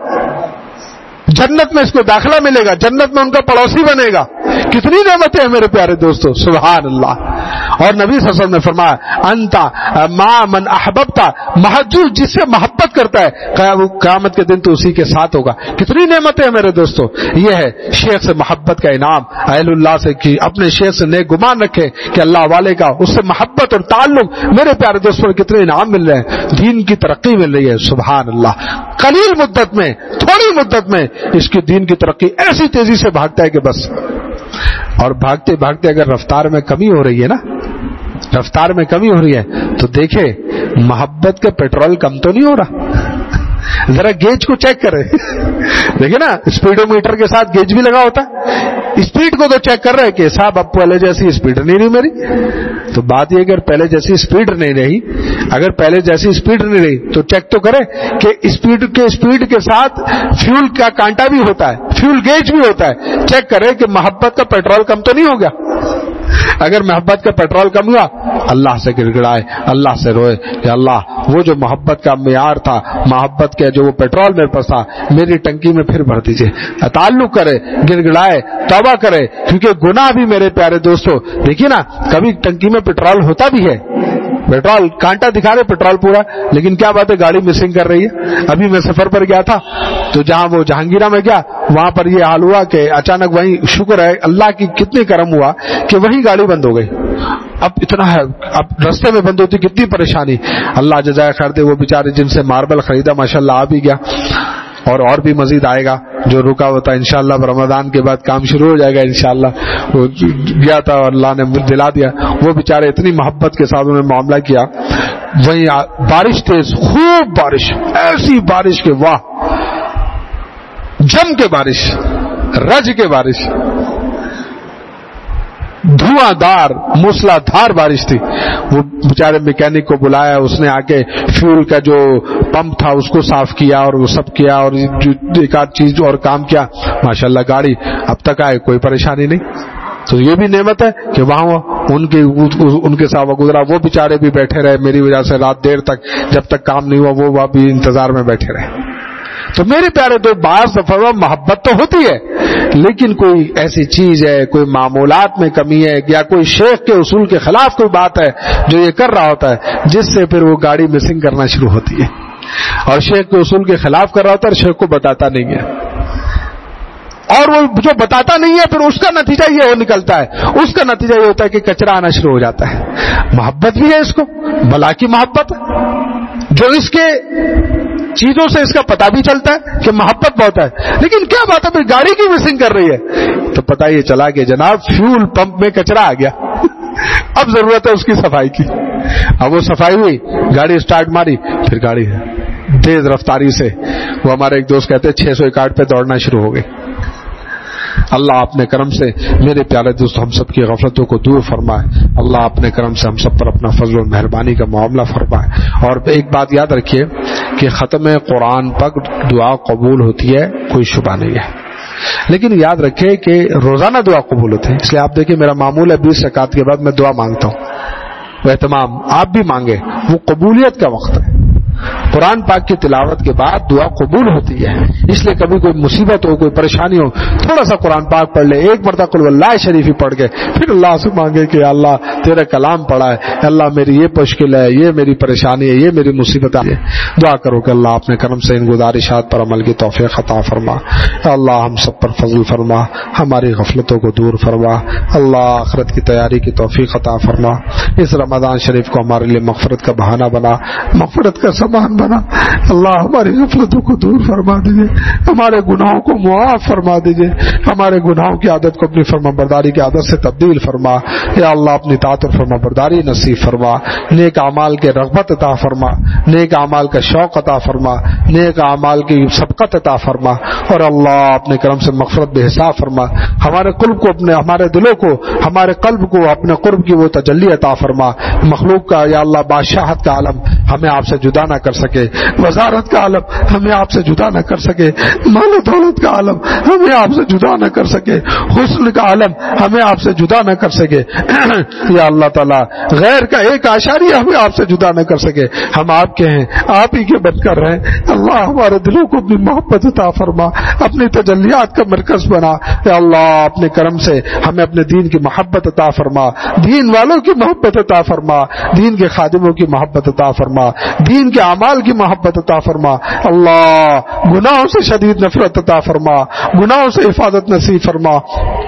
S1: جنت میں اس کو داخلہ ملے گا، جنت میں ان کا پڑوسی بنے گا. کتنی نعمتیں ہیں میرے پیارے دوستو، سبحان اللہ. اور نبی صلی اللہ علیہ وسلم نے فرمایا انتا ما من احببتا، محجوب جس سے محبت کرتا ہے قیامت کے دن تو اسی کے ساتھ ہوگا. کتنی نعمتیں ہیں میرے دوستو. یہ ہے شیخ سے محبت کا انعام. اہل اللہ سے کہ اپنے شیخ سے نیک گمان رکھے کہ اللہ والے کا اس سے محبت اور تعلق. میرے پیارے دوستوں کتنے انعام مل رہے ہیں، دین کی ترقی مل رہی ہے، سبحان اللہ. قلیل مدت میں، تھوڑی مدت میں اس کی دین کی ترقی ایسی تیزی سے بھاگتا ہے کہ بس. اور بھاگتے بھاگتے اگر رفتار میں کمی ہو رہی ہے نا، رفتار میں کمی ہو رہی ہے تو دیکھے محبت کا پیٹرول کم تو نہیں ہو رہا. ذرا گیج کو چیک کرے، دیکھیں نا اسپیڈو میٹر کے ساتھ گیج بھی لگا ہوتا ہے. اسپیڈ کو تو چیک کر رہے کہ صاحب اب پہلے جیسی اسپیڈ نہیں رہی میری. تو بات یہ اگر پہلے جیسی اسپیڈ نہیں رہی، اگر پہلے جیسی اسپیڈ نہیں رہی تو چیک تو کرے کہ اسپیڈ کے ساتھ فیول کا کانٹا بھی ہوتا ہے، فیول گیج بھی ہوتا ہے. چیک کرے کہ محبت کا پیٹرول کم تو نہیں ہو گیا. اگر محبت کا پیٹرول کم ہوا اللہ سے گڑ گڑائے، اللہ سے روئے کہ اللہ وہ جو محبت کا معیار تھا، محبت کا جو وہ پیٹرول میرے پاس تھا میری ٹنکی میں پھر بھر دیجئے. تعلق کرے، گڑ گڑائے، توبہ کرے. کیونکہ گناہ بھی میرے پیارے دوستو دیکھیے نا کبھی ٹنکی میں پیٹرول ہوتا بھی ہے، پیٹرول کانٹا دکھا رہے پیٹرول پورا، لیکن کیا بات ہے گاڑی مسنگ کر رہی ہے. ابھی میں سفر پر گیا تھا تو جہاں وہ جہانگیرہ میں گیا وہاں پر یہ حال ہوا کہ اچانک وہیں شکر ہے اللہ کی کتنی کرم ہوا کہ وہیں گاڑی بند ہو گئی. اب اتنا ہے، اب رستے میں بند ہوتی کتنی پریشانی. اللہ جزائے خیر دے وہ بیچارے جن سے ماربل خریدا ماشاءاللہ آ بھی گیا اور بھی مزید آئے گا جو رکا ہوتا ہے انشاءاللہ. رمضان کے بعد کام شروع ہو جائے گا انشاءاللہ. وہ گیا تھا اور اللہ نے دلا دیا. وہ بیچارے اتنی محبت کے ساتھ انہوں نے معاملہ کیا. وہیں بارش تیز، خوب بارش، ایسی بارش کے واہ، جم کے بارش، رج کے بارش، دھواں دار موسلا دھار بارش تھی. وہ بیچارے میکینک کو بلایا، اس نے آ کے فیول کا جو پمپ تھا اس کو صاف کیا اور وہ سب کیا اور ایک آدھ چیز اور کام کیا. ماشاءاللہ گاڑی اب تک آئے، کوئی پریشانی نہیں. تو یہ بھی نعمت ہے کہ وہاں ان کے ساتھ گزرا. وہ بیچارے بھی بیٹھے رہے میری وجہ سے رات دیر تک، جب تک کام نہیں ہوا وہ بھی انتظار میں بیٹھے رہے. تو میرے پیارے تو بعض دفعہ محبت تو ہوتی ہے لیکن کوئی ایسی چیز ہے، کوئی معمولات میں کمی ہے یا کوئی شیخ کے اصول کے خلاف کوئی بات ہے جو یہ کر رہا ہوتا ہے جس سے پھر وہ گاڑی مسنگ کرنا شروع ہوتی ہے. اور شیخ کے اصول کے خلاف کر رہا ہوتا ہے اور شیخ کو بتاتا نہیں ہے. اور وہ جو بتاتا نہیں ہے پھر اس کا نتیجہ یہ نکلتا ہے، اس کا نتیجہ یہ ہوتا ہے کہ کچرا آنا شروع ہو جاتا ہے. محبت بھی ہے اس کو، بلا کی محبت جو اس کے چیزوں سے اس کا پتہ بھی چلتا ہے کہ محبت بہت ہے، لیکن کیا بات ہے پھر گاڑی کی مسنگ کر رہی ہے تو پتہ یہ چلا کہ جناب فیول پمپ میں کچرا آ گیا. اب ضرورت ہے اس کی صفائی کی. اب وہ صفائی ہوئی، گاڑی سٹارٹ ماری، پھر گاڑی تیز رفتاری سے، وہ ہمارے ایک دوست کہتے ہیں 661 پہ دوڑنا شروع ہو گئی. اللہ اپنے کرم سے میرے پیارے دوست ہم سب کی غفلتوں کو دور فرمائے. اللہ اپنے کرم سے ہم سب پر اپنا فضل و مہربانی کا معاملہ فرمائے. اور ایک بات یاد رکھیے کہ ختم قرآن پر دعا قبول ہوتی ہے، کوئی شبہ نہیں ہے، لیکن یاد رکھیں کہ روزانہ دعا قبول ہوتی ہے. اس لیے آپ دیکھیں میرا معمول ہے 20 رکعت کے بعد میں دعا مانگتا ہوں، وہ اہتمام آپ بھی مانگے، وہ قبولیت کا وقت ہے. قرآن پاک کی تلاوت کے بعد دعا قبول ہوتی ہے. اس لیے کبھی کوئی مصیبت ہو، کوئی پریشانی ہو، تھوڑا سا قرآن پاک پڑھ لے، ایک مرتبہ قل واللہ شریف ہی پڑھ کے پھر اللہ سے مانگے کہ اللہ تیرا کلام پڑھا ہے، اللہ میری یہ مشکل ہے، یہ میری پریشانی ہے، یہ میری مصیبت ہے. دعا کرو کہ اللہ اپنے کرم سے ان گزارشات پر عمل کی توفیق عطا فرما. اللہ ہم سب پر فضل فرما، ہماری غفلتوں کو دور فرما. اللہ آخرت کی تیاری کی توفیق عطا فرما. اس رمضان شریف کو ہمارے لیے مغفرت کا بہانہ بنا، مغفرت کا سامان بنا. اللہ ہماری غفلتوں کو دور فرما دیجیے، ہمارے گناہوں کو معاف فرما دیجیے، ہمارے گناہوں کی عادت کو اپنی فرما برداری کی عادت سے تبدیل فرما. یا اللہ اپنی طاعت اور فرما برداری نصیب فرما، نیک اعمال کے رغبت عطا فرما، نیک اعمال کا شوق عطا فرما، نیک اعمال کی سبقت عطا فرما. اور اللہ اپنے کرم سے مغفرت بے حساب فرما. ہمارے قلب کو اپنے، ہمارے دلوں کو، ہمارے قلب کو اپنے قرب کی وہ تجلی عطا فرما. مخلوق کا یا اللہ بادشاہت کا عالم ہمیں آپ سے جدا نہ کر سکے، وزارت کا عالم ہمیں آپ سے جدا نہ کر سکے، مال و دولت کا عالم ہمیں آپ سے جدا نہ کر سکے، حسن کا عالم ہمیں آپ سے جدا نہ کر سکے. یا اللہ تعالیٰ غیر کا ایک اشاریہ ہمیں آپ سے جدا نہ کر سکے. ہم آپ کے ہیں، آپ ہی کے بن کر رہیں. اللہ ہمارے دلوں کو اپنی محبت عطا فرما، اپنی تجلیات کا مرکز بنا. یا اللہ اپنے کرم سے ہمیں اپنے دین کی محبت عطا فرما، دین والوں کی محبت عطا فرما، دین کے خادموں کی محبت عطا فرما، دین کے اعمال کی محبت عطا فرما. اللہ گناہوں سے شدید نفرت عطا فرما، گناہوں سے حفاظت نصیب فرما.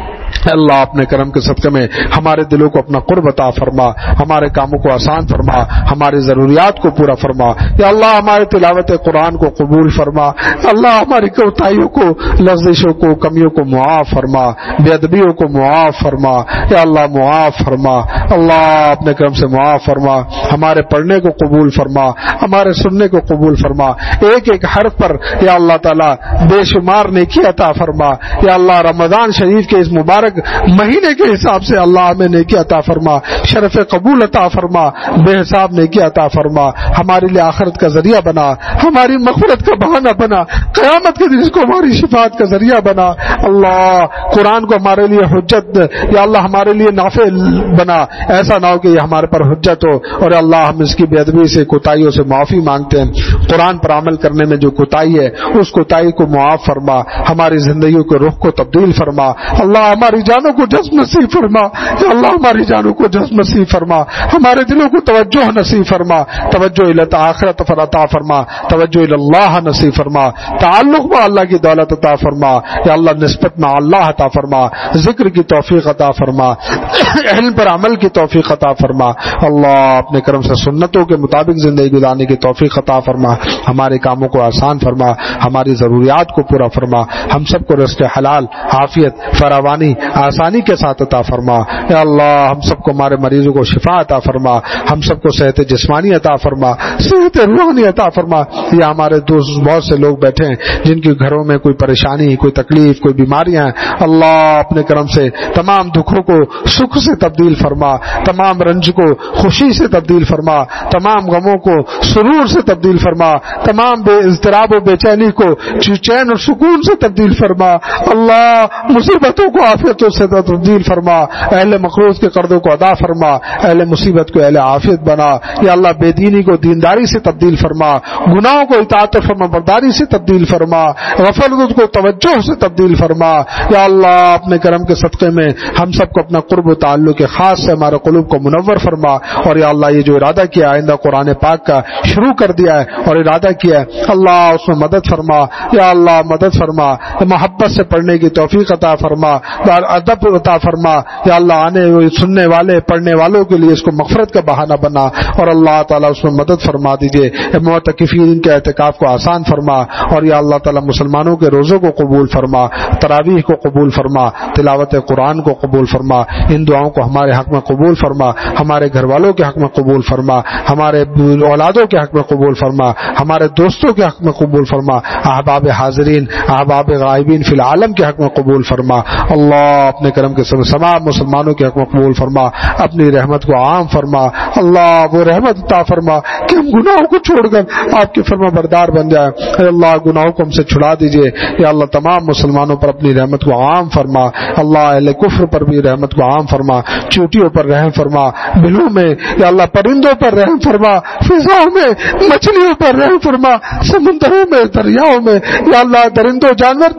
S1: اللہ اپنے کرم کے صدقے میں ہمارے دلوں کو اپنا قرب عطا فرما، ہمارے کاموں کو آسان فرما، ہماری ضروریات کو پورا فرما. یا اللہ ہمارے تلاوت قرآن کو قبول فرما. اللہ ہماری کوتاہیوں کو، لغزشوں کو، کمیوں کو معاف فرما، بے ادبیوں کو معاف فرما. یا اللہ معاف فرما. اللہ اپنے کرم سے معاف فرما. ہمارے پڑھنے کو قبول فرما، ہمارے سننے کو قبول فرما. ایک ایک حرف پر یا اللہ تعالیٰ بے شمار نیکی عطا فرما. یا اللہ رمضان شریف کے اس مبارک مہینے کے حساب سے اللہ ہمیں نیکی عطا فرما، شرف قبول عطا فرما، بے حساب نیکی عطا فرما. ہمارے لیے آخرت کا ذریعہ بنا، ہماری مغفرت کا بہانہ بنا، قیامت کے دن کو ہماری شفاعت کا ذریعہ بنا. اللہ قرآن کو ہمارے لیے حجت، یا اللہ ہمارے لیے نافع بنا. ایسا نہ ہو کہ یہ ہمارے پر حجت ہو اور اللہ ہم اس کی بے ادبی سے، کوتاہیوں سے معافی مانگتے ہیں. قرآن پر عمل کرنے میں جو کوتاہی ہے اس کوتاہی کو معاف فرما، ہماری زندگیوں کے رخ کو تبدیل فرما. اللہ ہماری جانوں کو جذب نصیب فرما. یا اللہ ہماری جانوں کو جذب نصیب فرما، ہمارے دلوں کو توجہ نصیب فرما، توجہ الی آخرت پر عطا فرما، توجہ الی اللہ نصیب فرما، تعلق میں اللہ کی دولت عطا فرما. یا اللہ نسبت میں اللہ عطا فرما، ذکر کی توفیق عطا فرما، علم پر عمل کی توفیق عطا فرما. اللہ اپنے کرم سے سنتوں کے مطابق زندگی گزارنے کی توفیق عطا فرما. ہمارے کاموں کو آسان فرما، ہماری ضروریات کو پورا فرما. ہم سب کو رزق حلال، عافیت، فراوانی، آسانی کے ساتھ عطا فرما. یا اللہ ہم سب کو، ہمارے مریضوں کو شفا عطا فرما، ہم سب کو صحت جسمانی عطا فرما، صحت روحانی عطا فرما. یہ ہمارے دوست بہت سے لوگ بیٹھے ہیں جن کے گھروں میں کوئی پریشانی، کوئی تکلیف، کوئی بیماریاں ہیں. اللہ اپنے کرم سے تمام دکھوں کو سکھ سے تبدیل فرما، تمام رنج کو خوشی سے تبدیل فرما، تمام غموں کو سرور سے تبدیل فرما، تمام بے اضطراب و بے چینی کو چین اور سکون سے تبدیل فرما. اللہ مصیبتوں کو عافیتوں سے تبدیل فرما، اہل مقروض کے قرضوں کو ادا فرما، اہل مصیبت کو اہل عافیت بنا. یا اللہ بے دینی کو دینداری سے تبدیل فرما، گناہوں کو اطاعت و فرما برداری سے تبدیل فرما، غفلت کو توجہ سے تبدیل فرما. یا اللہ اپنے کرم کے صدقے میں ہم سب کو اپنا قرب و تعلق خاص سے ہمارے قلوب کو منور فرما. اور یا اللہ یہ جو ارادہ کیا آئندہ قرآن پاک کا شروع کر دیا ہے اور ارادہ کیا ہے، اللہ اس میں مدد فرما. یا اللہ مدد فرما، محبت سے پڑھنے کی توفیق عطا فرما، ادب عطا فرما. یا اللہ آنے سننے والے پڑھنے والوں کے لیے اس کو مغفرت کا بہانہ بنا. اور اللہ تعالیٰ اس میں مدد فرما دیجئے. معتکفین کے اعتکاف کو آسان فرما. اور یا اللہ تعالیٰ مسلمانوں کے روزوں کو قبول فرما، تراویح کو قبول قبول فرما, تلاوت قرآن کو قبول فرما, ان دعاؤں کو ہمارے حق میں قبول فرما, ہمارے گھر والوں کے حق میں قبول فرما, ہمارے اولادوں کے حق میں قبول فرما, ہمارے دوستوں کے حق میں قبول فرما, احباب حاضرین احباب غائبین فی العالم کے حق میں قبول فرما. اللہ اپنے کرم کے تمام مسلمانوں کے حق میں قبول فرما, اپنی رحمت کو عام فرما. اللہ وہ رحمت عطا فرما کہ ہم گناہوں کو چھوڑ کر آپ کے فرما بردار بن جائیں. اے اللہ گناہوں کو ہم سے چھڑا دیجئے. یا اللہ تمام مسلمانوں پر اپنی رحمت کو عام فرما. اللہ اہل کفر پر بھی رحمت کو عام فرما, چوٹیوں پر رحم فرما, بلوں میں یا اللہ پرندوں پر رحم فرما, فضاؤں میں مچھلیوں پر رحم فرما, سمندروں میں دریاؤں میں یا اللہ درندوں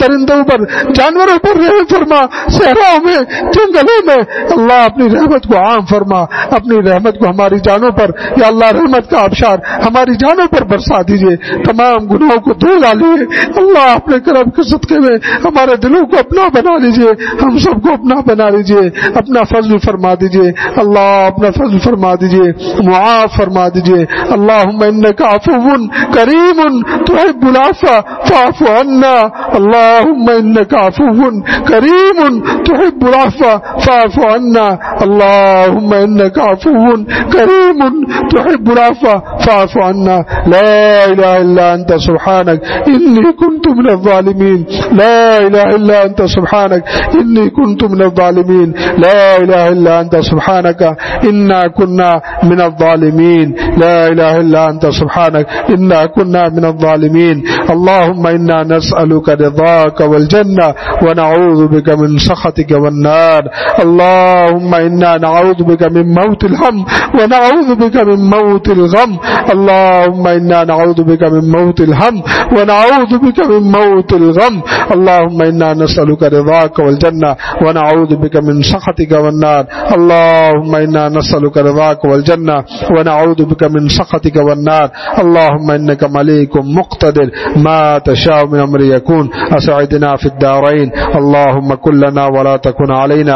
S1: جانوروں پر رحم فرما, صحراؤں میں جنگلوں میں اللہ اپنی رحمت کو عام فرما. اپنی رحمت کو ہماری جانوں پر یا اللہ رحمت کا آبشار ہماری جانوں پر برسا دیجیے. تمام گناہوں کو دھو ڈالیے. اللہ اپنے کرم کے صدقے میں ہمارے دلوں کو اپنا بنا لیجیے, ہم سب کو اپنا بنا لیجیے, اپنا فضل فرما دیجیے. اللہ اپنا فضل فرما دیجیے, معاف فرما دیجیے. اللہم انک عفو کریم تحب العفو فاعف عنا. اللہم انک عفو کریم تحب العفو فاعف عنا. اللہم انک عفو کریم تحب العفو فاعف عنا. لا الہ الا انت سبحانک انی کنت من الظالمین. لا الہ الا انت سبحانک انی کنت من الظالمین. لا الہ الا انت سبحانک انا کنا من الظالمین. لا الہ الا انت سبحانک انا کنا من الظالمین. اللہم انا نسألک رضاک والجنہ ونعوذ بک من سخطک والنار. اللہم انا نعوذ بک من موت الہم ونعوذ بک من موت الغم. اللہم انا نعوذ بک من موت الہم ونعوذ بک من موت الغم. اللہم انا نسألک رضاک والجنہ ونعوذ بک من سخطک والنار. اللہم انا نسألک رضاک والجنہ ونعوذ بک من سخطک والنار. اللہم انک ملیک مقتدر ما تشاء من امر یکون. اسعدنا فی الدارین. اللہم کن لنا ولا تکن علینا.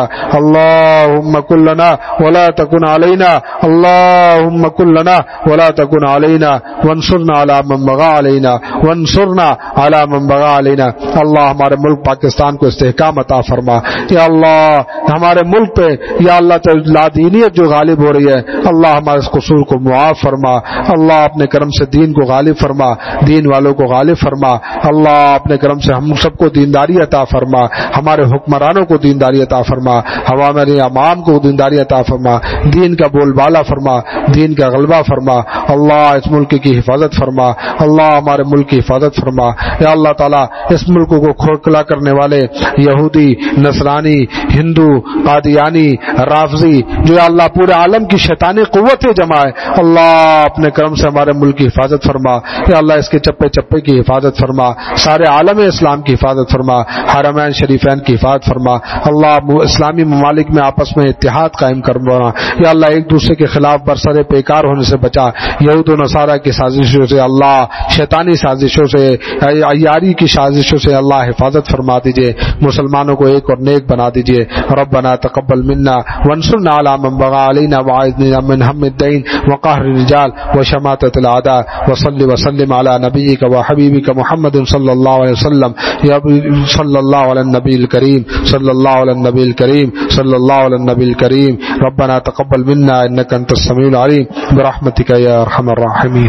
S1: اللہم کن لنا ولا تکن علینا. اللہم کن لنا ولا تکن علینا وانصرنا علی من بغى علینا وانصرنا علی من بغى علینا. اللہ ہمارے ملک پاکستان کو استحکام عطا فرما. یا اللہ ہمارے ملک پہ یا اللہ لادینیت جو غالب ہو رہی ہے, اللہ ہمارے اس قصور کو معاف فرما. اللہ اپنے کرم سے دین کو غالب فرما, دین والوں کو غالب فرما. اللہ اپنے کرم سے ہم سب کو دینداری عطا فرما, ہمارے حکمرانوں کو دینداری عطا فرما, ہمارے امام کو دینداری عطا فرما, دین کا بول بالا فرما, دین کا غلبہ فرما. اللہ اس ملک کی حفاظت فرما. اللہ ہمارے ملک کی حفاظت فرما. یا اللہ تعالیٰ اس ملک کو کھوکھلا کرنے والے یہودی, نصرانی, ہندو, قادیانی, رافضی جو اللہ پورے عالم کی شیطانی قوتیں جمائے, اللہ اپنے کرم سے ہمارے ملک کی حفاظت فرما. یا اللہ اس کے چپے چپے کی حفاظت فرما, سارے عالم اسلام کی حفاظت فرما, حرمین شریفین کی حفاظت فرما. اللہ اسلامی ممالک میں آپس میں اتحاد قائم کرنا. یا اللہ ایک دوسرے کے خلاف برسر پیکار ہونے سے بچا. یہود و نصارہ کی سازشوں سے, اللہ شیطانی سازشوں سے, عیاری کی سازشوں سے اللہ حفاظت فرما دیجئے. مسلمانوں کو ایک اور نیک بنا دیجئے. ربنا تقبل منا وانصرنا علی من بغى علینا وعاذنا من هم الدین وقهر الرجال وشماتة الاعداء. وصلی وسلم علی نبیک وحبیبک محمد صلی اللہ علیہ وسلم. صلی اللہ علی النبی الکریم, صلی اللہ علی النبی الکریم, صلی اللہ علی النبی الکریم. ربنا تقبل منا انک انت السمیع العلیم برحمتک یا ارحم الراحمین.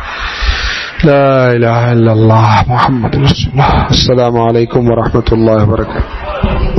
S1: لا الہ الا اللہ محمد رسول اللہ. السلام علیکم ورحمۃ اللہ وبرکاتہ.